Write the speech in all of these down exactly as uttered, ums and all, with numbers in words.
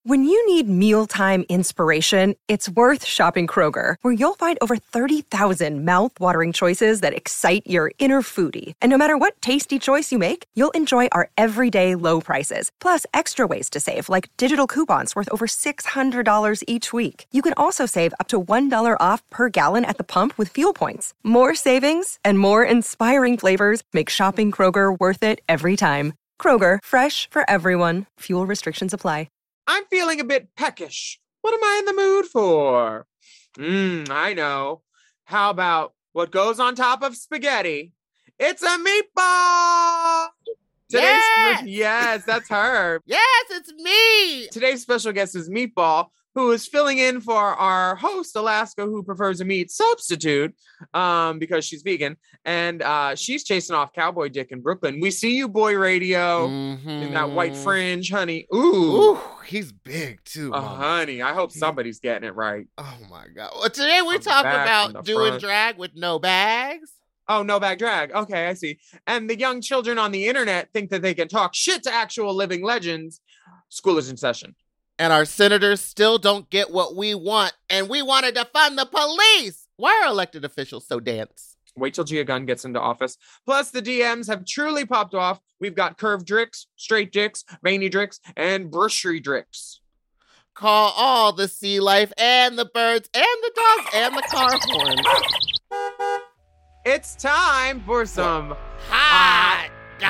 When you need mealtime inspiration, it's worth shopping Kroger, where you'll find over thirty thousand mouth-watering choices that excite your inner foodie. And no matter what tasty choice you make, you'll enjoy our everyday low prices, plus extra ways to save, like digital coupons worth over six hundred dollars each week. You can also save up to one dollar off per gallon at the pump with fuel points. More savings and more inspiring flavors make shopping Kroger worth it every time. Kroger, fresh for everyone. Fuel restrictions apply. I'm feeling a bit peckish. What am I in the mood for? Mmm, I know. How about what goes on top of spaghetti? It's a meatball! Today's Yes! spe- yes, that's her. Yes, it's me. Today's special guest is Meatball, who is filling in for our host, Alaska, who prefers a meat substitute um, because she's vegan. And uh, she's chasing off Cowboy Dick in Brooklyn. We see you, Boy Radio, Mm-hmm. in that white fringe, honey. Ooh. Ooh, he's big too. Uh, Mama. honey, I hope somebody's getting it right. Oh my God. Well, today we're From the talking back, from about the doing front. drag with no bags. Oh, no bag drag. Okay, I see. And the young children on the internet think that they can talk shit to actual living legends. School is in session. And our senators still don't get what we want, and we want to defund the police. Why are elected officials so dense? Wait till Gia Gunn gets into office. Plus, the D Ms have truly popped off. We've got curved dricks, straight dicks, veiny dricks, and brushery dricks. Call all the sea life and the birds and the dogs and the car horns. It's time for some Hot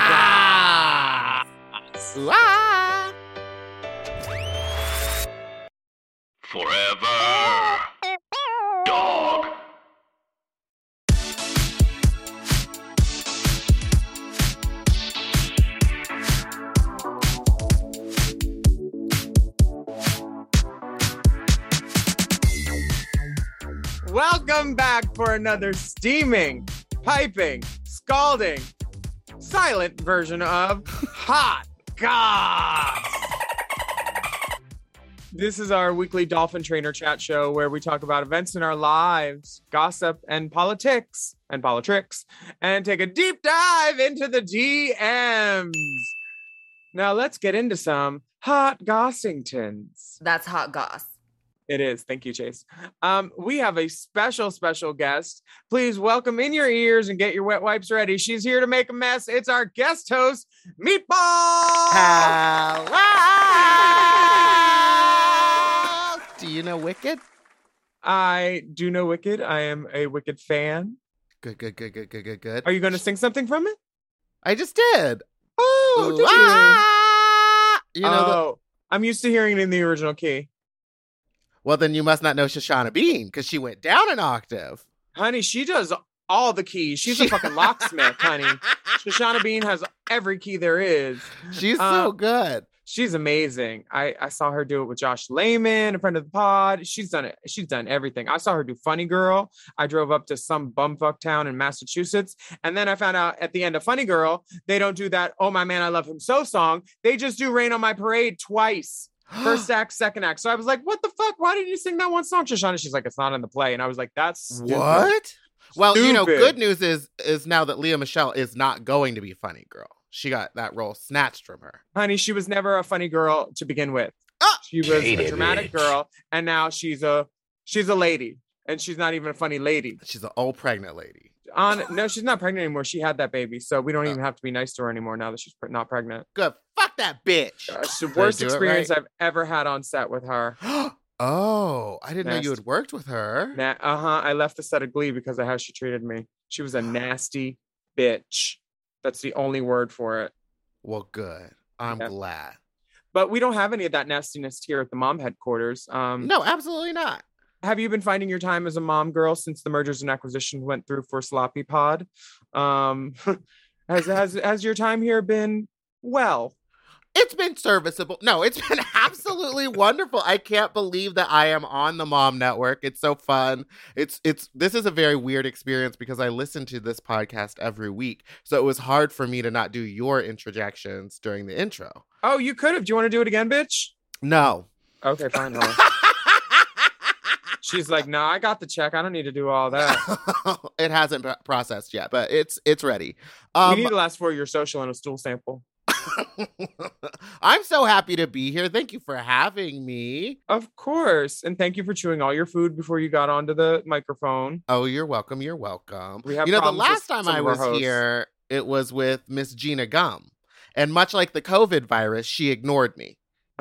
goss. Ooh, ah. Forever Dog. Welcome back for another steaming, piping, scalding, silent version of Hot Goss. This is our weekly Dolphin Trainer chat show where we talk about events in our lives, gossip, and politics, and politics, and take a deep dive into the D Ms. Now let's get into some Hot Gossingtons. That's hot goss. It is. Thank you, Chase. Um, we have a special, special guest. Please welcome in your ears and get your wet wipes ready. She's here to make a mess. It's our guest host, Meatball. Hello. Do you know Wicked? I do know Wicked. I am a Wicked fan. Good, good, good, good, good, good, good. Are you going to sing something from it? I just did. Oh, Ooh, did you? ah! You know the- oh, I'm used to hearing it in the original key. Well, then you must not know Shoshana Bean because she went down an octave. Honey, she does all the keys. She's a fucking locksmith, honey. Shoshana Bean has every key there is. She's Uh, so good. She's amazing. I, I saw her do it with Josh Lehman, a friend of the pod. She's done it. She's done everything. I saw her do Funny Girl. I drove up to some bumfuck town in Massachusetts. And then I found out at the end of Funny Girl, they don't do that, Oh My Man, I Love Him So song. They just do Rain on My Parade twice. First act, second act. So I was like, what the fuck? Why didn't you sing that one song, Shoshana? She's like, it's not in the play. And I was like, that's stupid. What? Well, you know, Stupid. good news is is now that Leah Michelle is not going to be Funny Girl. She got that role snatched from her. Honey, she was never a funny girl to begin with. Ah! She was Hate a it, dramatic bitch. girl. And now she's a she's a lady. And she's not even a funny lady. She's an old pregnant lady. On no, she's not pregnant anymore. She had that baby, so we don't Oh. even have to be nice to her anymore now that she's pre- not pregnant. Good. Fuck that bitch. Uh, It's the Did I worst do it experience right? I've ever had on set with her. Oh, I didn't know you Nasty. had worked with her. Na- uh huh. I left the set of Glee because of how she treated me. She was a nasty bitch. That's the only word for it. Well, good. I'm Yeah. glad. But we don't have any of that nastiness here at the mom headquarters. Um, No, absolutely not. Have you been finding your time as a mom girl since the mergers and acquisitions went through for Sloppy Pod? Um, has has has your time here been well? It's been serviceable. No, it's been absolutely wonderful. I can't believe that I am on the Mom Network. It's so fun. It's it's this is a very weird experience because I listen to this podcast every week. So it was hard for me to not do your interjections during the intro. Oh, you could have. Do you want to do it again, bitch? No. Okay, fine. Hold on. She's like, no, I got the check. I don't need to do all that. It hasn't p- processed yet, but it's it's ready. Um, we need the last four of your social and a stool sample. I'm so happy to be here. Thank you for having me. Of course. And thank you for chewing all your food before you got onto the microphone. Oh, you're welcome. You're welcome. We have you know, the problems with last time some I of our was hosts. here, it was with Miss Gina Gum. And much like the COVID virus, she ignored me.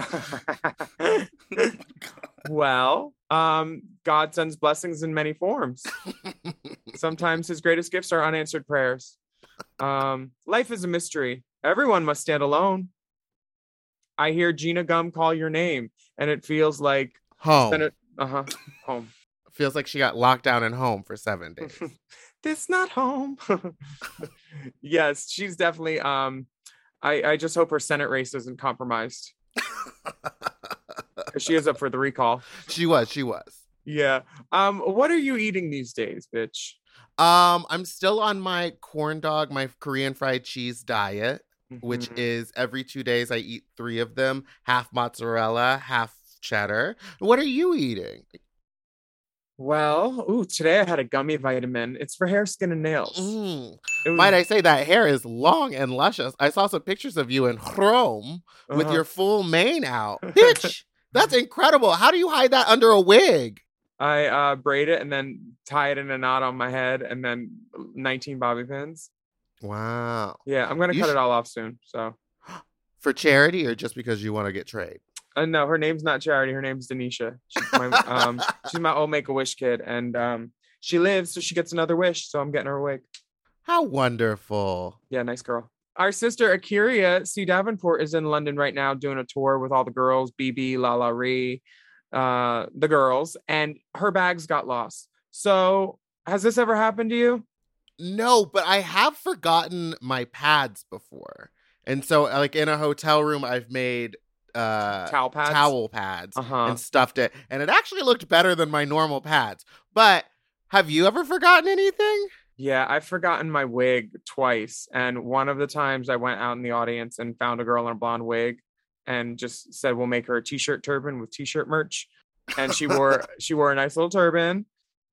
Well, um, God sends blessings in many forms. Sometimes his greatest gifts are unanswered prayers. Um, life is a mystery. Everyone must stand alone. I hear Gina Gum call your name, and it feels like Home. Senate- uh-huh, home. Feels like she got locked down in home for seven days. This not home. Yes, she's definitely. Um, I I just hope her Senate race isn't compromised. She is up for the recall. She was. She was. Yeah. Um. What are you eating these days, bitch? Um, I'm still on my corn dog, my Korean fried cheese diet, which Mhm. is every two days I eat three of them, half mozzarella, half cheddar. What are you eating? Well, ooh, today I had a gummy vitamin. It's for hair, skin, and nails. Mm. It was- Might I say that hair is long and luscious. I saw some pictures of you in chrome with Uh-huh. your full mane out. Bitch, that's incredible. How do you hide that under a wig? I uh, braid it and then tie it in a knot on my head, and then nineteen bobby pins. Wow. Yeah, I'm gonna You cut sh- it all off soon. So, For charity or just because you want to get trade? uh, no, her name's not Charity. Her name's Denisha. She's my um, she's my old Make a Wish kid, and um, she lives, so she gets another wish. So I'm getting her a wig. How wonderful. Yeah, nice girl. Our sister Akiria C. Davenport is in London right now doing a tour with all the girls, B B, Lala Ree, uh, the girls, and her bags got lost. So has this ever happened to you? No, but I have forgotten my pads before. And so like in a hotel room, I've made uh Towel pads? towel pads Uh-huh. and stuffed it. And it actually looked better than my normal pads. But have you ever forgotten anything? Yeah, I've forgotten my wig twice. And one of the times I went out in the audience and found a girl in a blonde wig and just said, we'll make her a t-shirt turban with t-shirt merch. And she wore she wore a nice little turban.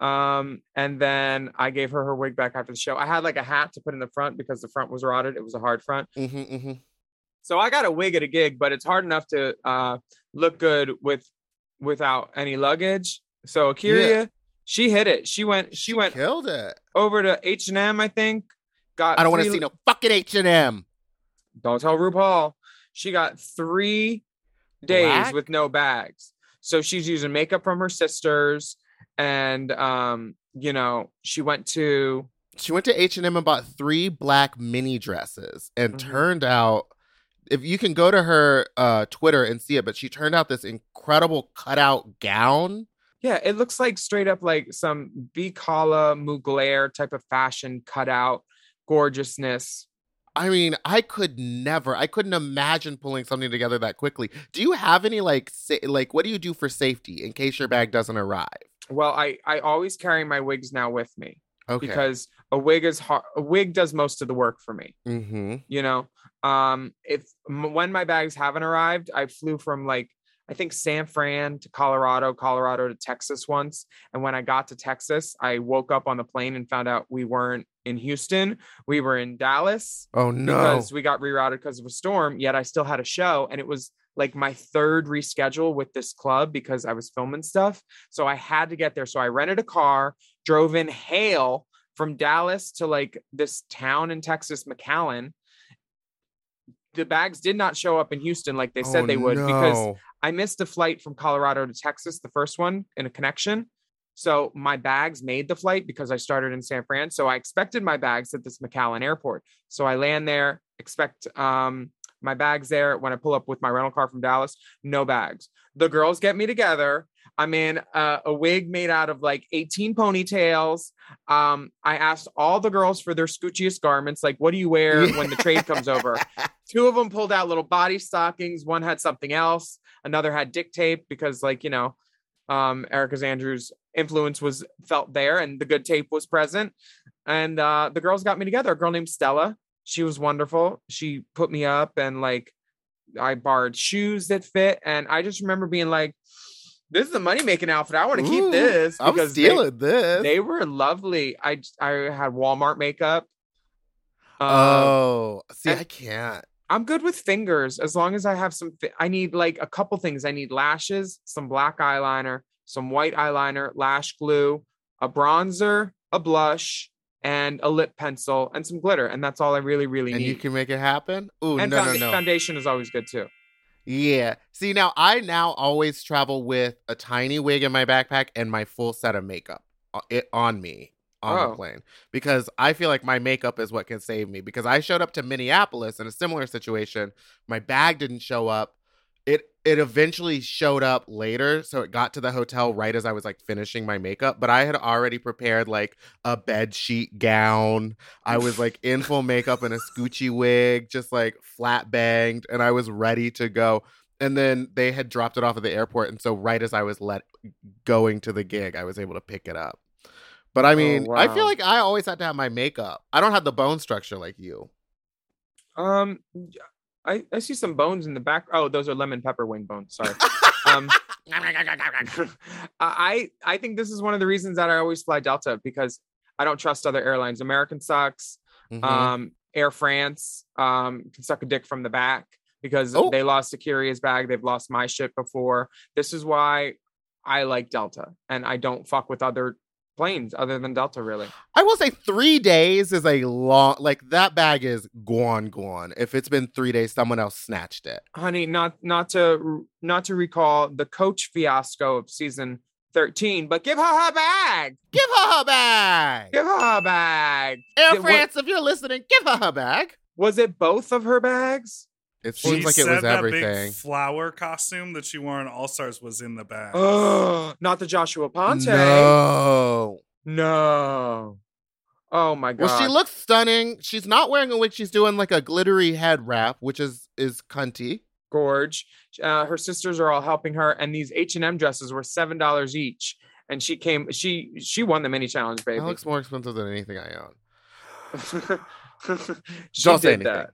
Um, and then I gave her her wig back after the show. I had like a hat to put in the front because the front was rotted. It was a hard front. Mm-hmm, mm-hmm. So I got a wig at a gig, but it's hard enough to uh, look good with without any luggage. So Akiria, Yeah. she hit it. She went. She, went Killed it. over to H and M, I think. Got. I don't want to three- see no fucking H and M. Don't tell RuPaul. She got three days Black? with no bags. So she's using makeup from her sisters, and um, you know, she went to. She went to H and M and bought three black mini dresses and Mhm. turned out, if you can go to her uh, Twitter and see it, but she turned out this incredible cutout gown. Yeah, it looks like straight up like some Bicala Mugler type of fashion cutout gorgeousness. I mean, I could never, I couldn't imagine pulling something together that quickly. Do you have any like, sa- like, what do you do for safety in case your bag doesn't arrive? Well, I I always carry my wigs now with me Okay. because a wig is hard. A wig does most of the work for me. mm-hmm. You know, um, if m- when my bags haven't arrived, I flew from like I think San Fran to Colorado, Colorado to Texas once, and when I got to Texas, I woke up on the plane and found out we weren't in Houston. We were in Dallas. Oh no. Because we got rerouted because of a storm, yet I still had a show. And it was like my third reschedule with this club because I was filming stuff. So I had to get there. So I rented a car, drove in hail from Dallas to like this town in Texas, McAllen. The bags did not show up in Houston like they said Oh, they would because no. I missed a flight from Colorado to Texas, the first one in a connection. So my bags made the flight because I started in San Fran. So I expected my bags at this McAllen airport. So I land there, expect um, my bags there. When I pull up with my rental car from Dallas, no bags. The girls get me together. I'm in uh, a wig made out of like eighteen ponytails. Um, I asked all the girls for their scoochiest garments. Like, what do you wear when the trade comes over? Two of them pulled out little body stockings. One had something else. Another had dick tape because, like, you know, um, Erica Andrews' influence was felt there and the good tape was present. And uh, the girls got me together. A girl named Stella. She was wonderful. She put me up and like I borrowed shoes that fit. And I just remember being like, this is a money making outfit. I want to keep Ooh, this I'm because they, stealing this. they were lovely. I I had Walmart makeup. Um, oh, see, and- I can't. I'm good with fingers as long as I have some. Fi- I need like a couple things. I need lashes, some black eyeliner, some white eyeliner, lash glue, a bronzer, a blush, and a lip pencil and some glitter. And that's all I really, really And need. you can make it happen? Ooh, and no, founda- no, no. foundation is always good too. Yeah. See, now I now always travel with a tiny wig in my backpack and my full set of makeup o- it, on me on Oh. the plane because I feel like my makeup is what can save me because I showed up to Minneapolis in a similar situation. My bag didn't show up. It it eventually showed up later, so it got to the hotel right as I was like finishing my makeup, but I had already prepared like a bed sheet gown. I was like in full makeup and a Scoochie wig, just like flat banged, and I was ready to go. And then they had dropped it off at the airport, and so right as I was let going to the gig, I was able to pick it up. But I mean, Oh, I feel wow. like I always had to have my makeup. I don't have the bone structure like you. Um, I, I see some bones in the back. Oh, those are lemon pepper wing bones. Sorry. Um, I I think this is one of the reasons that I always fly Delta because I don't trust other airlines. American sucks. Mhm. Um, Air France um can suck a dick from the back because Oh. they lost Akira's bag. They've lost my shit before. This is why I like Delta and I don't fuck with other planes other than Delta. Really. I will say three days is a long, like that bag is gone, gone. If it's been three days, someone else snatched it. Honey, not not to not to recall the coach fiasco of season thirteen, but give her her bag. Give her her bag. Give her her bag. Air Did- France, if you're listening, give her her bag. Was it both of her bags? It She seems like it said was that everything. big flower costume that she wore in All Stars was in the bag. Oh, not the Joshua Ponte. No. No. Oh my god. Well, she looks stunning. She's not wearing a wig. She's doing like a glittery head wrap, which is is cunty. gorge. Uh, her sisters are all helping her, and these H and M dresses were seven dollars each. And she came. She she won the mini challenge, baby. That looks more expensive than anything I own. She Don't say did anything.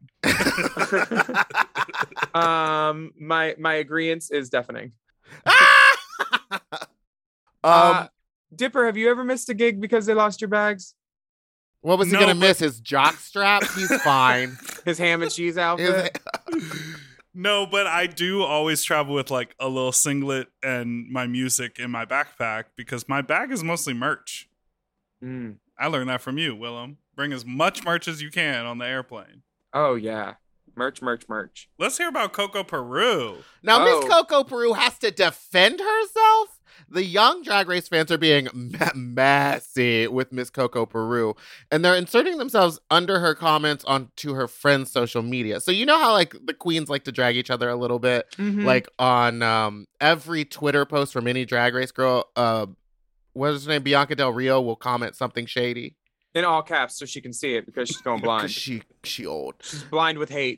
that. um, my my agreement is deafening. um, Uh, Dipper, have you ever missed a gig because they lost your bags? what was he no, gonna but- miss? His jock strap? He's fine. His ham and cheese His- outfit. No, but I do always travel with like a little singlet and my music in my backpack because my bag is mostly merch. Mm. I learned that from you, Willem. Bring as much merch as you can on the airplane. Oh yeah, merch, merch, merch. Let's hear about Coco Peru. Now, Miss Oh. Coco Peru has to defend herself. The young Drag Race fans are being ma- messy with Miss Coco Peru, and they're inserting themselves under her comments onto her friends' social media. So you know how like the queens like to drag each other a little bit, Mhm. like on um, every Twitter post from any Drag Race girl. Uh, what is her name? Bianca Del Rio will comment something shady in all caps, so she can see it because she's going blind. because she she old. She's blind with hate.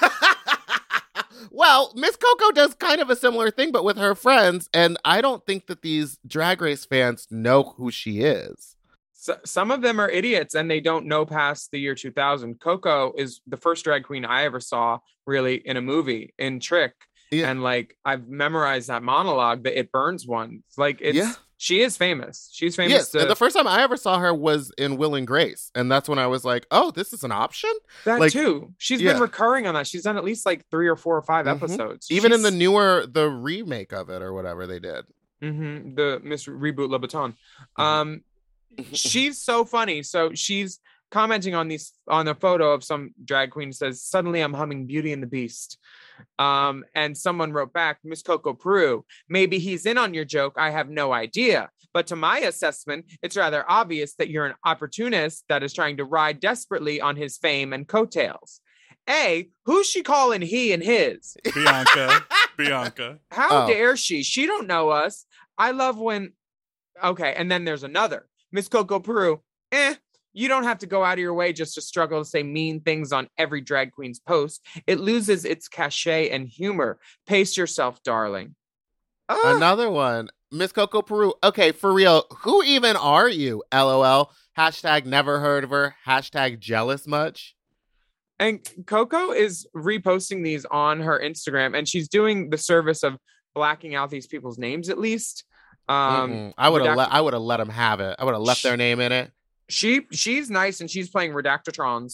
Well, Miss Coco does kind of a similar thing, but with her friends, and I don't think that these Drag Race fans know who she is. So, some of them are idiots and they don't know past the year two thousand. Coco is the first drag queen I ever saw really in a movie in Trick. Yeah. And like I've memorized that monologue, the It Burns one. Like it's Yeah. she is famous. She's famous. Yes, to, and the first time I ever saw her was in Will and Grace, and that's when I was like, "Oh, this is an option." that like, too. She's yeah. been recurring on that. She's done at least like three or four or five Mhm. episodes. Even in the She's- newer, the remake of it or whatever they did. Mhm, the Miss Reboot Louboutin. Um, she's so funny. So she's commenting on these on a photo of some drag queen says, "Suddenly I'm humming Beauty and the Beast." Um, and someone wrote back, Miss Coco Peru, maybe he's in on your joke. I have no idea. But to my assessment, it's rather obvious that you're an opportunist that is trying to ride desperately on his fame and coattails. A, who's she calling he and his? Bianca. Bianca. How Oh. dare she? She don't know us. I love when. Okay, and then there's another Miss Coco Peru. Eh, you don't have to go out of your way just to struggle to say mean things on every drag queen's post. It loses its cachet and humor. Pace yourself, darling. Ah, Another one, Miss Coco Peru. Okay, for real, who even are you? LOL. Hashtag never heard of her. Hashtag jealous much. And Coco is reposting these on her Instagram, and she's doing the service of blacking out these people's names at least. Um, Mm-mm. I would have redact- let I would have let them have it. I would have left their name in it. she she's nice and she's playing Redactatrons,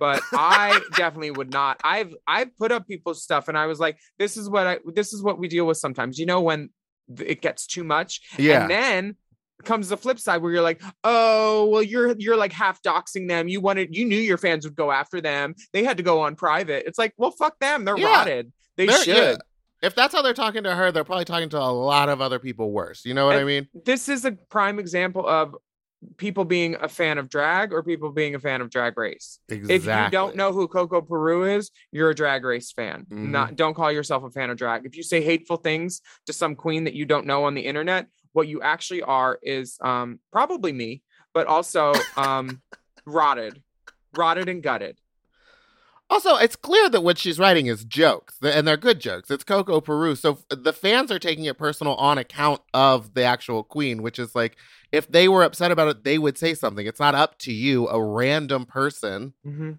but I definitely would not. I've I've put up people's stuff and I was like, this is what I this is what we deal with sometimes. You know, when it gets too much. Yeah. And then comes the flip side where you're like, oh, well, you're you're like half doxing them. You wanted you knew your fans would go after them. They had to go on private. It's like, well, fuck them. They're Yeah. rotted. They They're- should. yeah. If that's how they're talking to her, they're probably talking to a lot of other people worse. You know what And I mean? This is a prime example of people being a fan of drag or people being a fan of Drag Race. Exactly. If you don't know who Coco Peru is, you're a Drag Race fan. Mhm. Not don't call yourself a fan of drag. If you say hateful things to some queen that you don't know on the internet, what you actually are is um, probably me, but also um, rotted, rotted and gutted. Also, it's clear that what she's writing is jokes, and they're good jokes. It's Coco Peru. So the fans are taking it personal on account of the actual queen, which is like, if they were upset about it, they would say something. It's not up to you, a random person. Mm-hmm.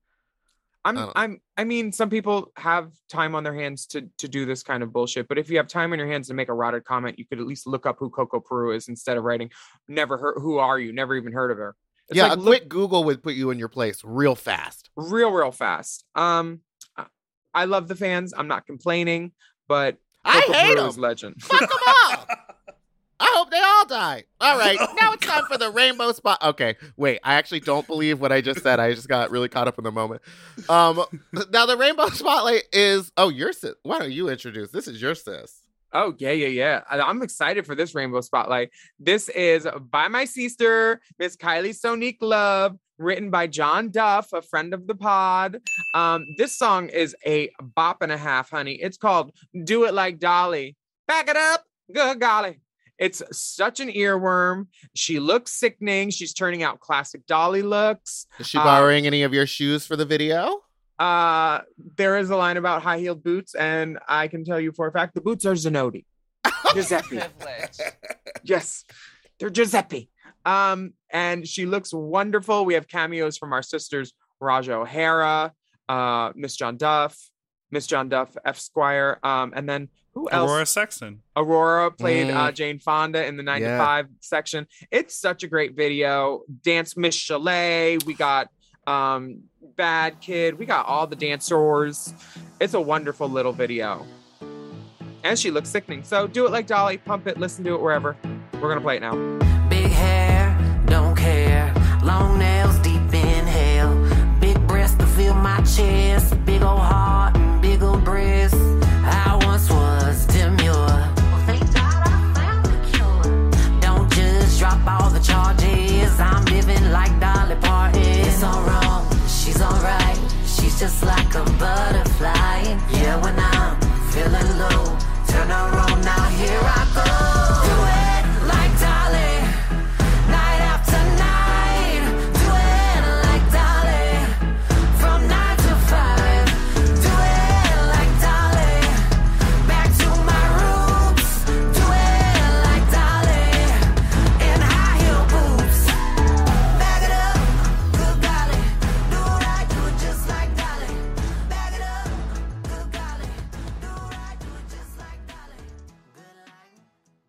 I'm, I don't know. I'm, I mean, some people have time on their hands to to do this kind of bullshit. But if you have time on your hands to make a rotted comment, you could at least look up who Coco Peru is instead of writing, "Never heard. Who are you? Never even heard of her." It's yeah, like, a look quick Google would put you in your place real fast. real, real fast. Um, I love the fans. I'm not complaining, but I Coco hate Peru is them. legend. Fuck them all. I hope they all die. All right, now it's time for the rainbow spot. Okay, wait. I actually don't believe what I just said. I just got really caught up in the moment. Um, now the rainbow spotlight is. Oh, your sis. Why don't you introduce? This is your sis. Oh, yeah, yeah, yeah. I- I'm excited for this rainbow spotlight. This is by my sister, Miss Kylie Sonique Love, written by John Duff, a friend of the pod. Um, this song is a bop and a half, honey. It's called Do It Like Dolly. Back it up. Good golly. It's such an earworm. She looks sickening. She's turning out classic Dolly looks. Is she Um, borrowing any of your shoes for the video? Uh, there is a line about high-heeled boots, and I can tell you for a fact the boots are Zanotti. Giuseppe. Yes, they're Giuseppe. Um, and she looks wonderful. We have cameos from our sisters Raja O'Hara, uh, Miss John Duff, Miss John Duff, F. Squire, um, and then who else? Aurora Sexton. Aurora played Mm. uh, Jane Fonda in the nine Yeah. to five section. It's such a great video. Dance Miss Chalet. We got um, Bad Kid. We got all the dancers. It's a wonderful little video. And she looks sickening. So do it like Dolly. Pump it. Listen to it wherever. We're going to play it now. Big hair, don't care. Long nails, deep inhale. Big breasts to fill my chest. Big old heart and big old breasts. I once was demure. Well, thank God I found the cure. Don't just drop all the charges. I'm living like Dolly Parton. It's all wrong, she's alright. She's just like a butterfly. Yeah, when I'm feeling low, turn her on, now here I go. Do it like Dolly, night after night. Do it like Dolly, from nine to five. Do it like Dolly, back to my roots. Do it like Dolly, in high heel boots. Back it up, good golly. Do it right, do it just like Dolly. Back it up, good golly. Do it right, do it just like Dolly. Good like.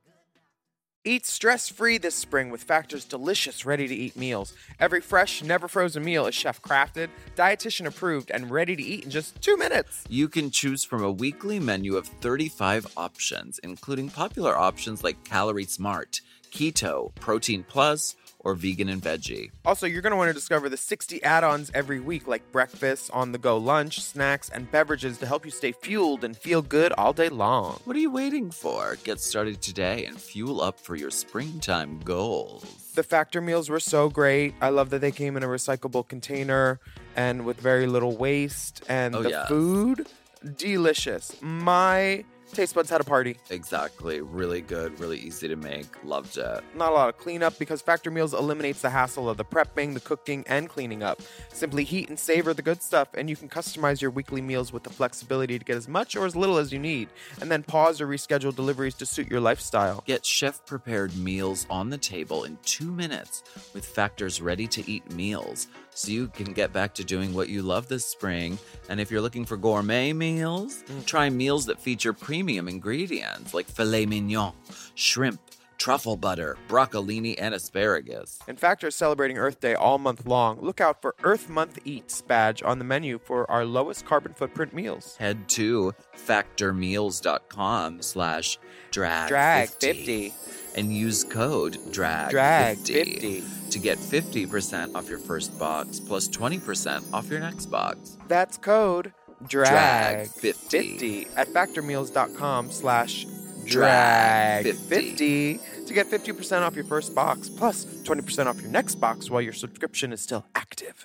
Eat stress-free this spring with Factor's delicious ready-to-eat meals. Every fresh, never-frozen meal is chef-crafted, dietitian-approved, and ready to eat in just two minutes. You can choose from a weekly menu of thirty-five options, including popular options like Calorie Smart, Keto, Protein Plus, or Vegan and Veggie. Also, you're going to want to discover the sixty add-ons every week, like breakfast, on-the-go lunch, snacks, and beverages to help you stay fueled and feel good all day long. What are you waiting for? Get started today and fuel up for your springtime goals. The Factor meals were so great. I love that they came in a recyclable container and with very little waste. And Oh, the yes. food, delicious. My taste buds had a party. Exactly. Really good, really easy to make. Loved it. Not a lot of cleanup because Factor Meals eliminates the hassle of the prepping, the cooking, and cleaning up. Simply heat and savor the good stuff, and you can customize your weekly meals with the flexibility to get as much or as little as you need, and then pause or reschedule deliveries to suit your lifestyle. Get chef-prepared meals on the table in two minutes with Factor's ready-to-eat meals, so you can get back to doing what you love this spring. And if you're looking for gourmet meals, try meals that feature premium ingredients like filet mignon, shrimp, truffle butter, broccolini, and asparagus. And Factor is celebrating Earth Day all month long. Look out for Earth Month Eats badge on the menu for our lowest carbon footprint meals. Head to factormeals.com slash drag Drag fifty. and use code drag Drag fifty to get fifty percent off your first box plus twenty percent off your next box. That's code Drag drag fifty. fifty at factormeals.com slash Drag drag fifty to get fifty percent off your first box plus twenty percent off your next box while your subscription is still active.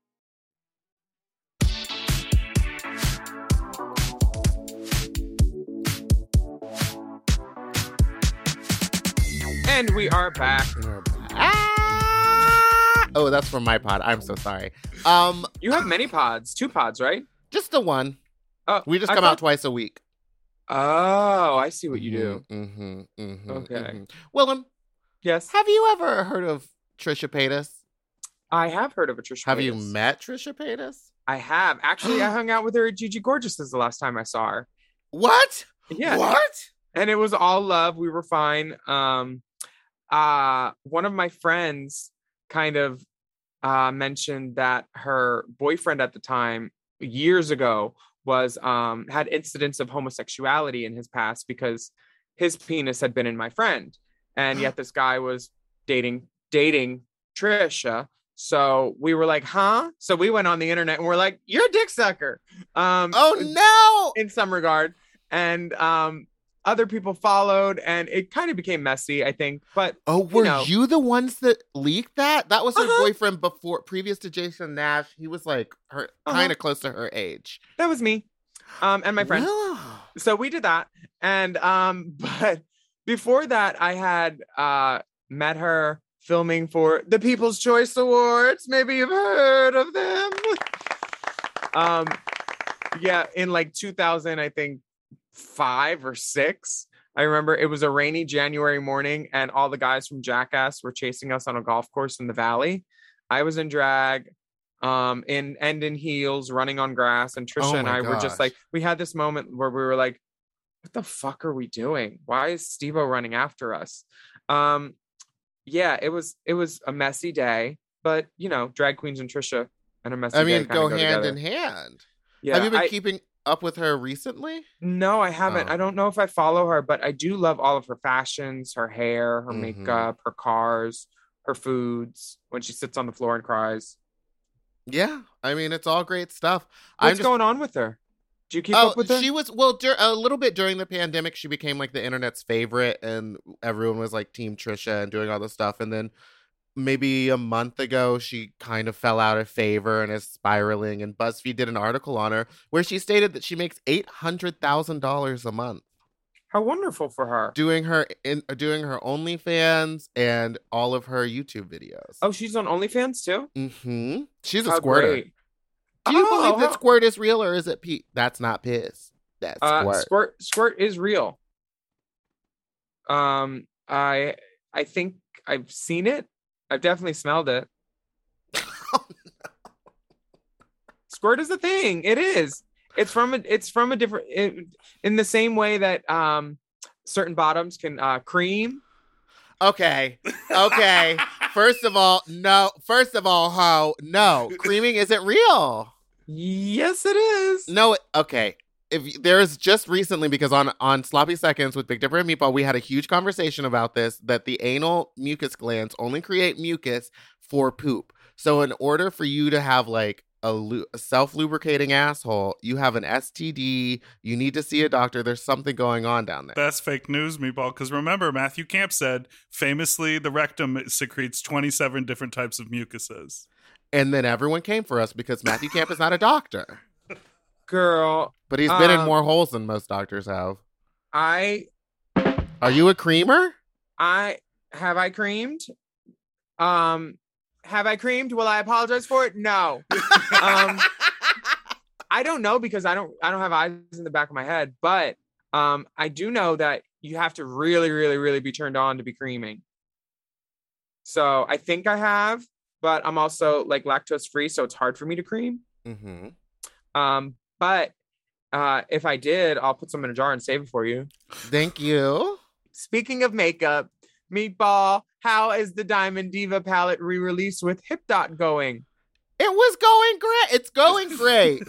And we are back. Ah! Oh, that's from my pod. I'm so sorry. Um, You have many pods, two pods, right? just the one. Oh, We just I come thought- out twice a week. Oh, I see what you do. Mm-hmm, mm-hmm, Okay. mm-hmm. Willem, Yes, have you ever heard of Trisha Paytas? I have heard of a Trisha. Have you Paytas. met Trisha Paytas? I have. Actually, I hung out with her at Gigi Gorgeous the last time I saw her. What? Yeah. What? And it was all love. We were fine. Um, uh, one of my friends kind of uh, mentioned that her boyfriend at the time, years ago, was um, had incidents of homosexuality in his past because his penis had been in my friend, and yet this guy was dating dating Trisha. So we were like, huh? So we went on the internet and we're like, you're a dick sucker. Um, Oh no! in some regard. And um, other people followed, and it kind of became messy, I think. But Oh, were you you, know. the ones that leaked that? That was her Uh-huh. boyfriend before, previous to Jason Nash. He was like her, Uh-huh. kind of close to her age. that was me, um, and my friend. Wow. So we did that. And um, but before that, I had uh, met her filming for the People's Choice Awards. Maybe you've heard of them. um, yeah, in like two thousand, I think five or six. I remember it was a rainy January morning, and all the guys from Jackass were chasing us on a golf course in the valley. I was in drag, um, in and in heels, running on grass, and Trisha Oh and my I were just gosh. like, we had this moment where we were like, "What the fuck are we doing? Why is Steve-O running after us?" Um, yeah, it was it was a messy day, but you know, drag queens and Trisha and a messy I day mean, kinda go, go hand together. in hand. Yeah, Have you been I- keeping up with her recently? No, I haven't. Oh. I don't know if I follow her, but I do love all of her fashions, her hair, her Mhm. makeup, her cars, her foods, when she sits on the floor and cries. Yeah, I mean, it's all great stuff. I'm What's just going on with her? Do you keep Oh, up with her? she was well dur- a little bit during the pandemic. She became like the internet's favorite, and everyone was like Team Trisha and doing all this stuff. And then maybe a month ago, she kind of fell out of favor and is spiraling. And BuzzFeed did an article on her where she stated that she makes eight hundred thousand dollars a month How wonderful for her. doing her in doing her OnlyFans and all of her YouTube videos. Oh, she's on OnlyFans too? hmm She's a How squirter. great. Do you Oh, believe that how- squirt is real, or is it Pete? That's not piss. That's Uh, squirt. squirt squirt is real. Um, I I think I've seen it. I've definitely smelled it. Squirt is a thing. It is. It's from a. It's from a different. It, in the same way that um, certain bottoms can uh, cream. Okay. Okay. First of all, no. First of all, ho, no. Creaming isn't real. Yes, it is. No. Okay. If there's just recently, because on on Sloppy Seconds with Big Dipper and Meatball, we had a huge conversation about this, that the anal mucus glands only create mucus for poop. So in order for you to have like a, lu- a self-lubricating asshole, you have an S T D, you need to see a doctor. There's something going on down there. That's fake news, Meatball. Because remember, Matthew Camp said famously the rectum secretes twenty-seven different types of mucuses. And then everyone came for us because Matthew Camp is not a doctor. Girl, But he's been in Um, more holes than most doctors have. I Are you a creamer? I have I creamed? Um, have I creamed? Will I apologize for it? No. um, I don't know because I don't I don't have eyes in the back of my head, but um, I do know that you have to really, really, really be turned on to be creaming. So I think I have, but I'm also like lactose free, so it's hard for me to cream. Mm-hmm. Um, but uh, if I did, I'll put some in a jar and save it for you. Thank you. Speaking of makeup, Meatball, how is the Diamond Diva palette re-release with Hip Dot going? It was going great. It's going great.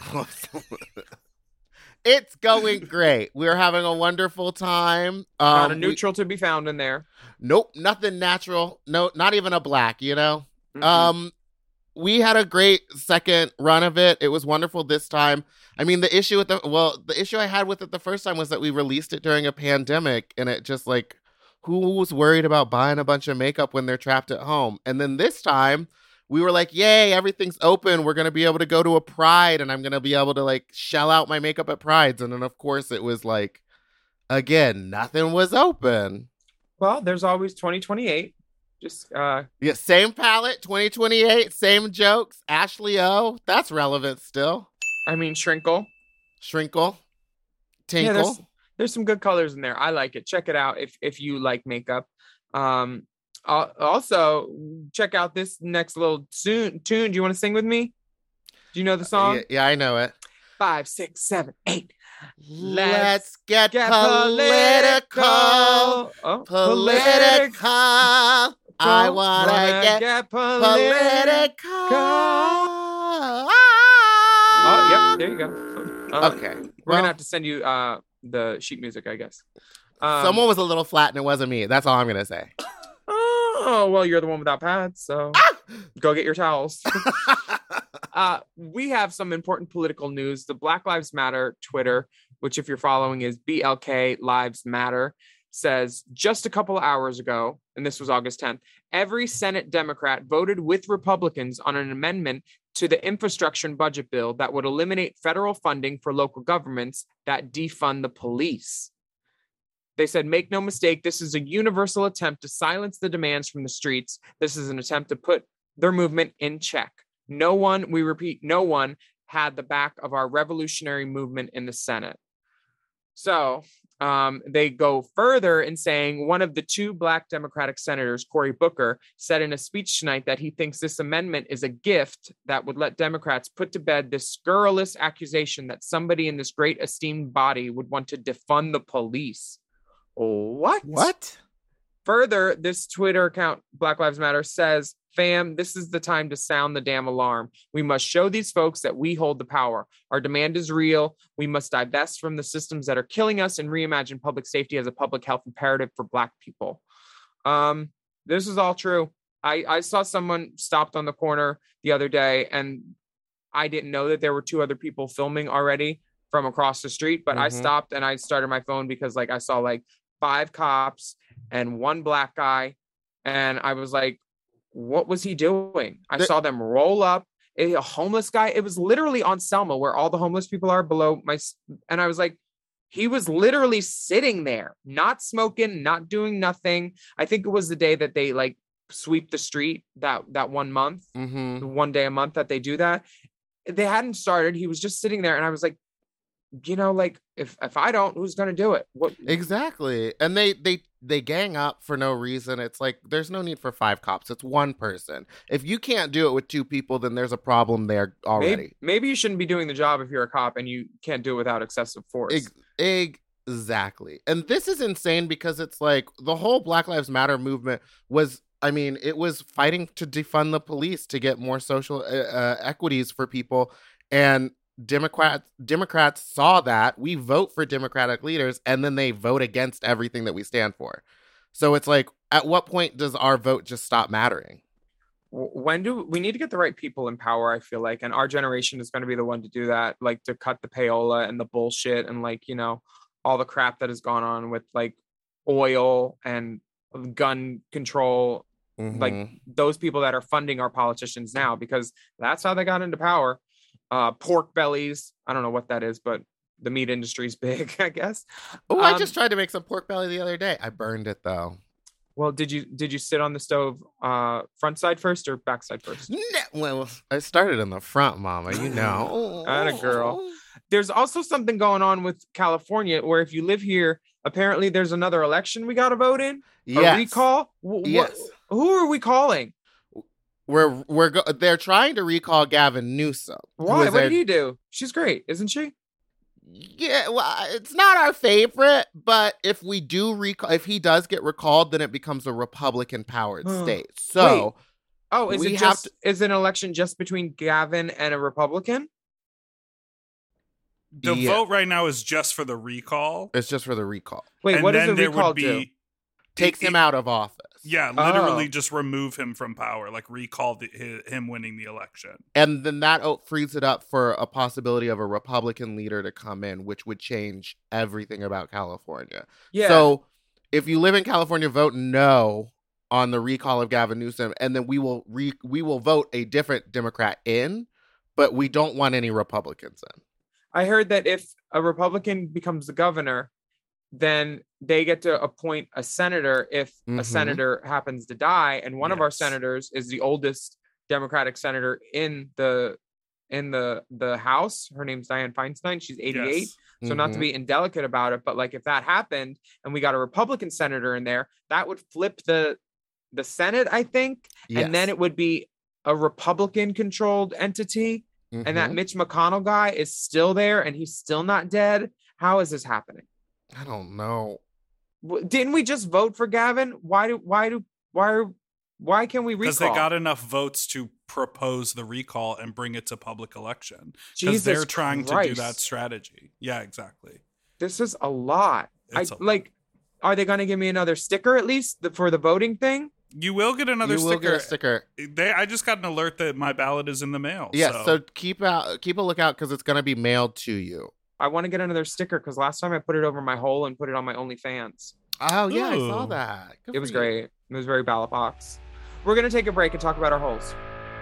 It's going great. We're having a wonderful time. Um, Not a neutral we, to be found in there. Nope, nothing natural. No, not even a black, you know? Mm-mm. Um, we had a great second run of it. It was wonderful this time. I mean, the issue with the, well, the issue I had with it the first time was that we released it during a pandemic, and it just like, who was worried about buying a bunch of makeup when they're trapped at home? And then this time, we were like, yay, everything's open. We're going to be able to go to a Pride, and I'm going to be able to like shell out my makeup at Prides. And then, of course, it was like, again, nothing was open. Well, there's always twenty twenty-eight. Just, uh, yeah, same palette, twenty twenty-eight, same jokes. Ashley O, that's relevant still. I mean, Shrinkle. Shrinkle. Tinkle. Yeah, there's, there's some good colors in there. I like it. Check it out if if you like makeup. Um, uh, also, check out this next little tune. Tune. Do you want to sing with me? Do you know the song? Uh, yeah, yeah, I know it. Five, six, seven, eight. Let's, Let's get, get political. Political. Oh, political. I want to get, get political. political. Oh, yep. There you go. Uh, okay. We're well, going to have to send you uh, the sheet music, I guess. Um, someone was a little flat and it wasn't me. That's all I'm going to say. Oh, well, you're the one without pads, so ah! Go get your towels. uh, we have some important political news. The Black Lives Matter Twitter, which if you're following is B L K Lives Matter, says just a couple of hours ago, and this was August tenth, every Senate Democrat voted with Republicans on an amendment to the infrastructure and budget bill that would eliminate federal funding for local governments that defund the police. They said, make no mistake, this is a universal attempt to silence the demands from the streets. This is an attempt to put their movement in check. No one, we repeat, no one had the back of our revolutionary movement in the Senate. So um, they go further in saying one of the two Black Democratic senators, Cory Booker, said in a speech tonight that he thinks this amendment is a gift that would let Democrats put to bed this scurrilous accusation that somebody in this great esteemed body would want to defund the police. What? What? Further, this Twitter account, Black Lives Matter, says, fam, this is the time to sound the damn alarm. We must show these folks that we hold the power. Our demand is real. We must divest from the systems that are killing us and reimagine public safety as a public health imperative for Black people. Um, this is all true. I, I saw someone stopped on the corner the other day, and I didn't know that there were two other people filming already from across the street, but mm-hmm. I stopped and I started my phone because like I saw like five cops and one Black guy. And I was like, what was he doing? I the- saw them roll up a homeless guy. It was literally on Selma where all the homeless people are below my. And I was like, he was literally sitting there, not smoking, not doing nothing. I think it was the day that they like sweep the street that, that one month, mm-hmm. one day a month that they do that. They hadn't started. He was just sitting there. And I was like, you know, like if, if I don't, who's going to do it? What exactly? And they, they, they gang up for no reason. It's like, there's no need for five cops. It's one person. If you can't do it with two people, then there's a problem there already. Maybe, maybe you shouldn't be doing the job if you're a cop and you can't do it without excessive force. Ex- exactly. And this is insane because it's like the whole Black Lives Matter movement was, I mean, it was fighting to defund the police to get more social uh, uh, equities for people. And Democrats Democrats saw that. We vote for Democratic leaders, and then they vote against everything that we stand for. So it's like, at what point does our vote just stop mattering? When do we need to get the right people in power? I feel like, and our generation is going to be the one to do that, like to cut the payola and the bullshit and like, you know, all the crap that has gone on with like oil and gun control. Mm-hmm. Like those people that are funding our politicians now, because that's how they got into power. Uh, pork bellies. I don't know what that is, but the meat industry is big, I guess. Oh, um, I just tried to make some pork belly the other day. I burned it though. Well, did you did you sit on the stove uh, front side first or back side first? No, well, I started in the front, Mama. You know, atta girl. There's also something going on with California where if you live here, apparently there's another election we got to vote in. Yes. A recall. W- yes. What, who are we calling? We're we're go- they're trying to recall Gavin Newsom. Why? What their... did he do? She's great, isn't she? Yeah, well, it's not our favorite, but if we do recall, if he does get recalled, then it becomes a Republican-powered state. So, Wait. oh, is we it have just to- is an election just between Gavin and a Republican? The Yeah. vote right now is just for the recall. it's just for the recall. Wait, and what does then the there recall would do? be Takes it- him out of office. Yeah, literally Oh. just remove him from power, like recall the, hi- him winning the election. And then that oh, frees it up for a possibility of a Republican leader to come in, which would change everything about California. Yeah. So if you live in California, vote no on the recall of Gavin Newsom, and then we will re- we will vote a different Democrat in, but we don't want any Republicans in. I heard that if a Republican becomes the governor, then they get to appoint a senator if Mhm. a senator happens to die. And one of our Yes. senators is the oldest Democratic senator in the in the the House. Her name's Dianne Feinstein. She's eighty-eight. Yes. So not to Mhm. be indelicate about it, but like if that happened and we got a Republican senator in there, that would flip the the Senate, I think. And then Yes. it would be a Republican controlled entity. And that Mhm. Mitch McConnell guy is still there and he's still not dead. How is this happening? I don't know. W- Didn't we just vote for Gavin? Why do why do why are why can we recall? Because they got enough votes to propose the recall and bring it to public election. Because Jesus they're trying to do Christ. that strategy. Yeah, exactly. This is a lot. It's I a lot. like. Are they going to give me another sticker at least the, for the voting thing? You will get another you will sticker. get a sticker. They, I just got an alert that my ballot is in the mail. Yes, so, so keep out, keep a lookout because it's going to be mailed to you. I want to get another sticker because last time I put it over my hole and put it on my OnlyFans. Oh yeah, I saw Ooh. that. Good It was for you. great. It was very ballot box. We're going to take a break and talk about our holes.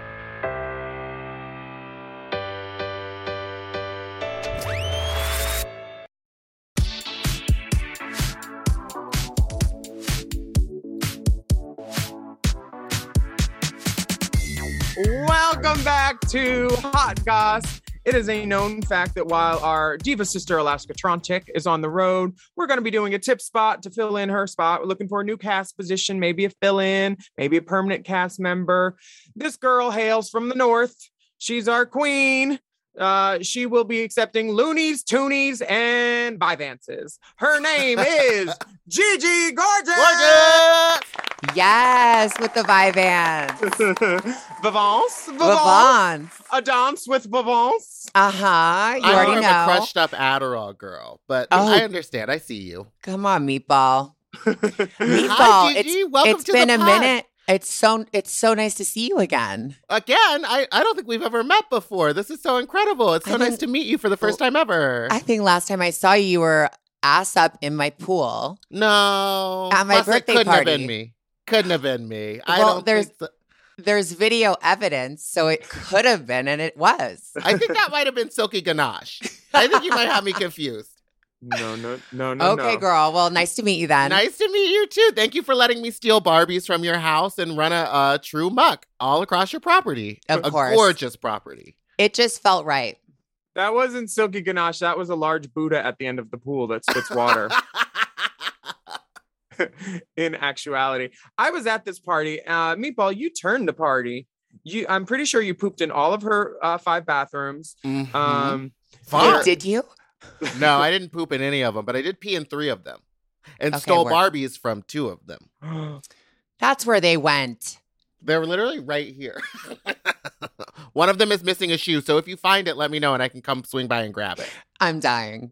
Welcome back to Hot Goss. It is a known fact that while our diva sister Alaska Trontic is on the road, we're going to be doing a tip spot to fill in her spot. We're looking for a new cast position, maybe a fill-in, maybe a permanent cast member. This girl hails from the north. She's our queen. Uh, she will be accepting loonies, toonies, and Vyvances. Her name is Gigi Gorgeous. Gorgeous! Yes, with the Vyvanse. Vivance. Vivance. Vyvanse. A dance with Vivance. Uh-huh. You I'm already more of a know. crushed up Adderall girl, but Oh. I understand. I see you. Come on, Meatball. Meatball. Hi, Gigi. It's, Welcome it's to been the a pod. minute. It's so it's so nice to see you again. Again, I, I don't think we've ever met before. This is so incredible. It's so I nice think- to meet you for the first time ever. I think last time I saw you, you were ass up in my pool. no. At my Plus, it birthday couldn't have party. been me. Couldn't have been me. I Well, don't there's- think so. There's video evidence, so it could have been, and it was. I think that might have been Silky Ganache. I think you might have me confused. No, no, no, no. Okay, no. girl. Well, nice to meet you then. Nice to meet you too. Thank you for letting me steal Barbies from your house and run a, a true muck all across your property. Of a course. gorgeous property. It just felt right. That wasn't Silky Ganache. That was a large Buddha at the end of the pool that spits water. In actuality, I was at this party. Uh, Meatball, you turned the party. You, I'm pretty sure you pooped in all of her uh, five bathrooms. Mhm. Um, Fart. Did you? No, I didn't poop in any of them, but I did pee in three of them and Okay, stole work. Barbies from two of them. That's where they went. They're literally right here. One of them is missing a shoe, so if you find it, let me know and I can come swing by and grab it. I'm dying.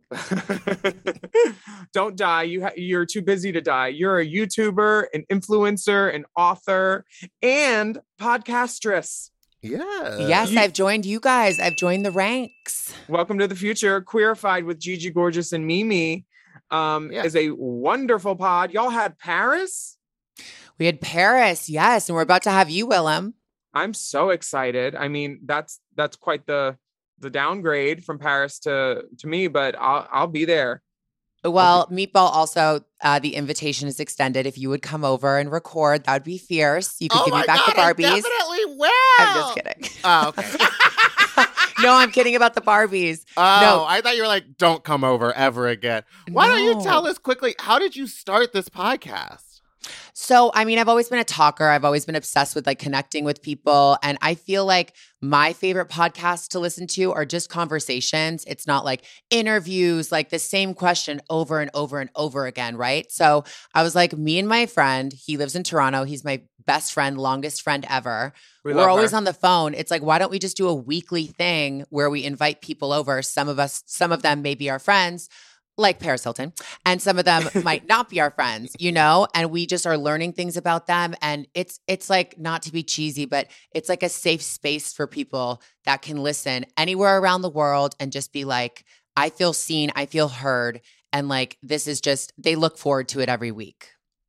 Don't die. You ha- you're too busy to die. You're a YouTuber, an influencer, an author, and podcastress. Yeah. yes, you- I've joined you guys. I've joined the ranks. Welcome to the future. Queerified with Gigi Gorgeous and Mimi um, Yeah. is a wonderful pod. Y'all had Paris. We had Paris, yes, and we're about to have you, Willem. I'm so excited. I mean, that's that's quite the the downgrade from Paris to to me, but I'll I'll be there. Well, Meatball also, uh, the invitation is extended. If you would come over and record, that would be fierce. You could Oh give me my back God, the I Barbies. definitely will. I'm just kidding. Oh, okay. No, I'm kidding about the Barbies. Oh, No. I thought you were like, don't come over ever again. Why don't you No. tell us quickly, how did you start this podcast? So, I mean, I've always been a talker. I've always been obsessed with like connecting with people. And I feel like my favorite podcasts to listen to are just conversations. It's not like interviews, like the same question over and over and over again, right? So I was like, me and my friend, he lives in Toronto. He's my best friend, longest friend ever. We We're love always her. on the phone. It's like, why don't we just do a weekly thing where we invite people over? Some of us, some of them may be our friends, like Paris Hilton, and some of them might not be our friends, you know, and we just are learning things about them. And it's it's like, not to be cheesy, but it's like a safe space for people that can listen anywhere around the world and just be like, I feel seen, I feel heard. And like, this is just, they look forward to it every week.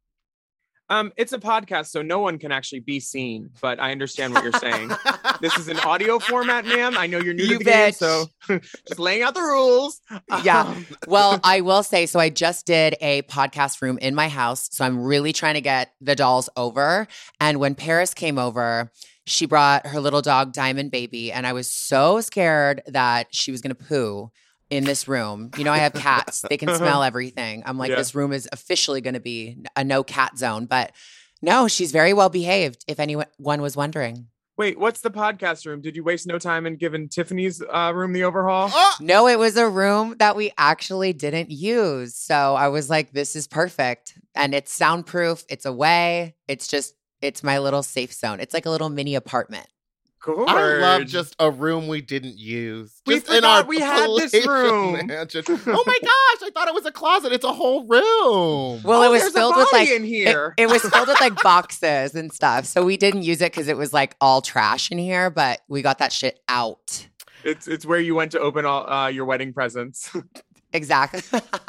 Um, it's a podcast, so no one can actually be seen, but I understand what you're saying. This is an audio format, ma'am. I know you're new You to the game, bitch. so just laying out the rules. Yeah. Um, Well, I will say, so I just did a podcast room in my house. So I'm really trying to get the dolls over. And when Paris came over, she brought her little dog, Diamond Baby. And I was so scared that she was going to poo in this room. You know, I have cats. They can smell everything. I'm like, Yeah. this room is officially going to be a no cat zone. But no, she's very well behaved, if anyone was wondering. Wait, what's the podcast room? Did you waste no time in giving Tiffany's uh, room the overhaul? Oh! No, it was a room that we actually didn't use. So I was like, this is perfect. And it's soundproof. It's away. It's just, it's my little safe zone. It's like a little mini apartment. Cool. I love just a room we didn't use. We Just forgot we had this palatial room. mansion. Oh my gosh, I thought it was a closet. It's a whole room. Well, Oh, it was there's a filled with body like in here. It, it was filled with like boxes and stuff. So we didn't use it because it was like all trash in here, but we got that shit out. It's it's where you went to open all uh, your wedding presents. Exactly.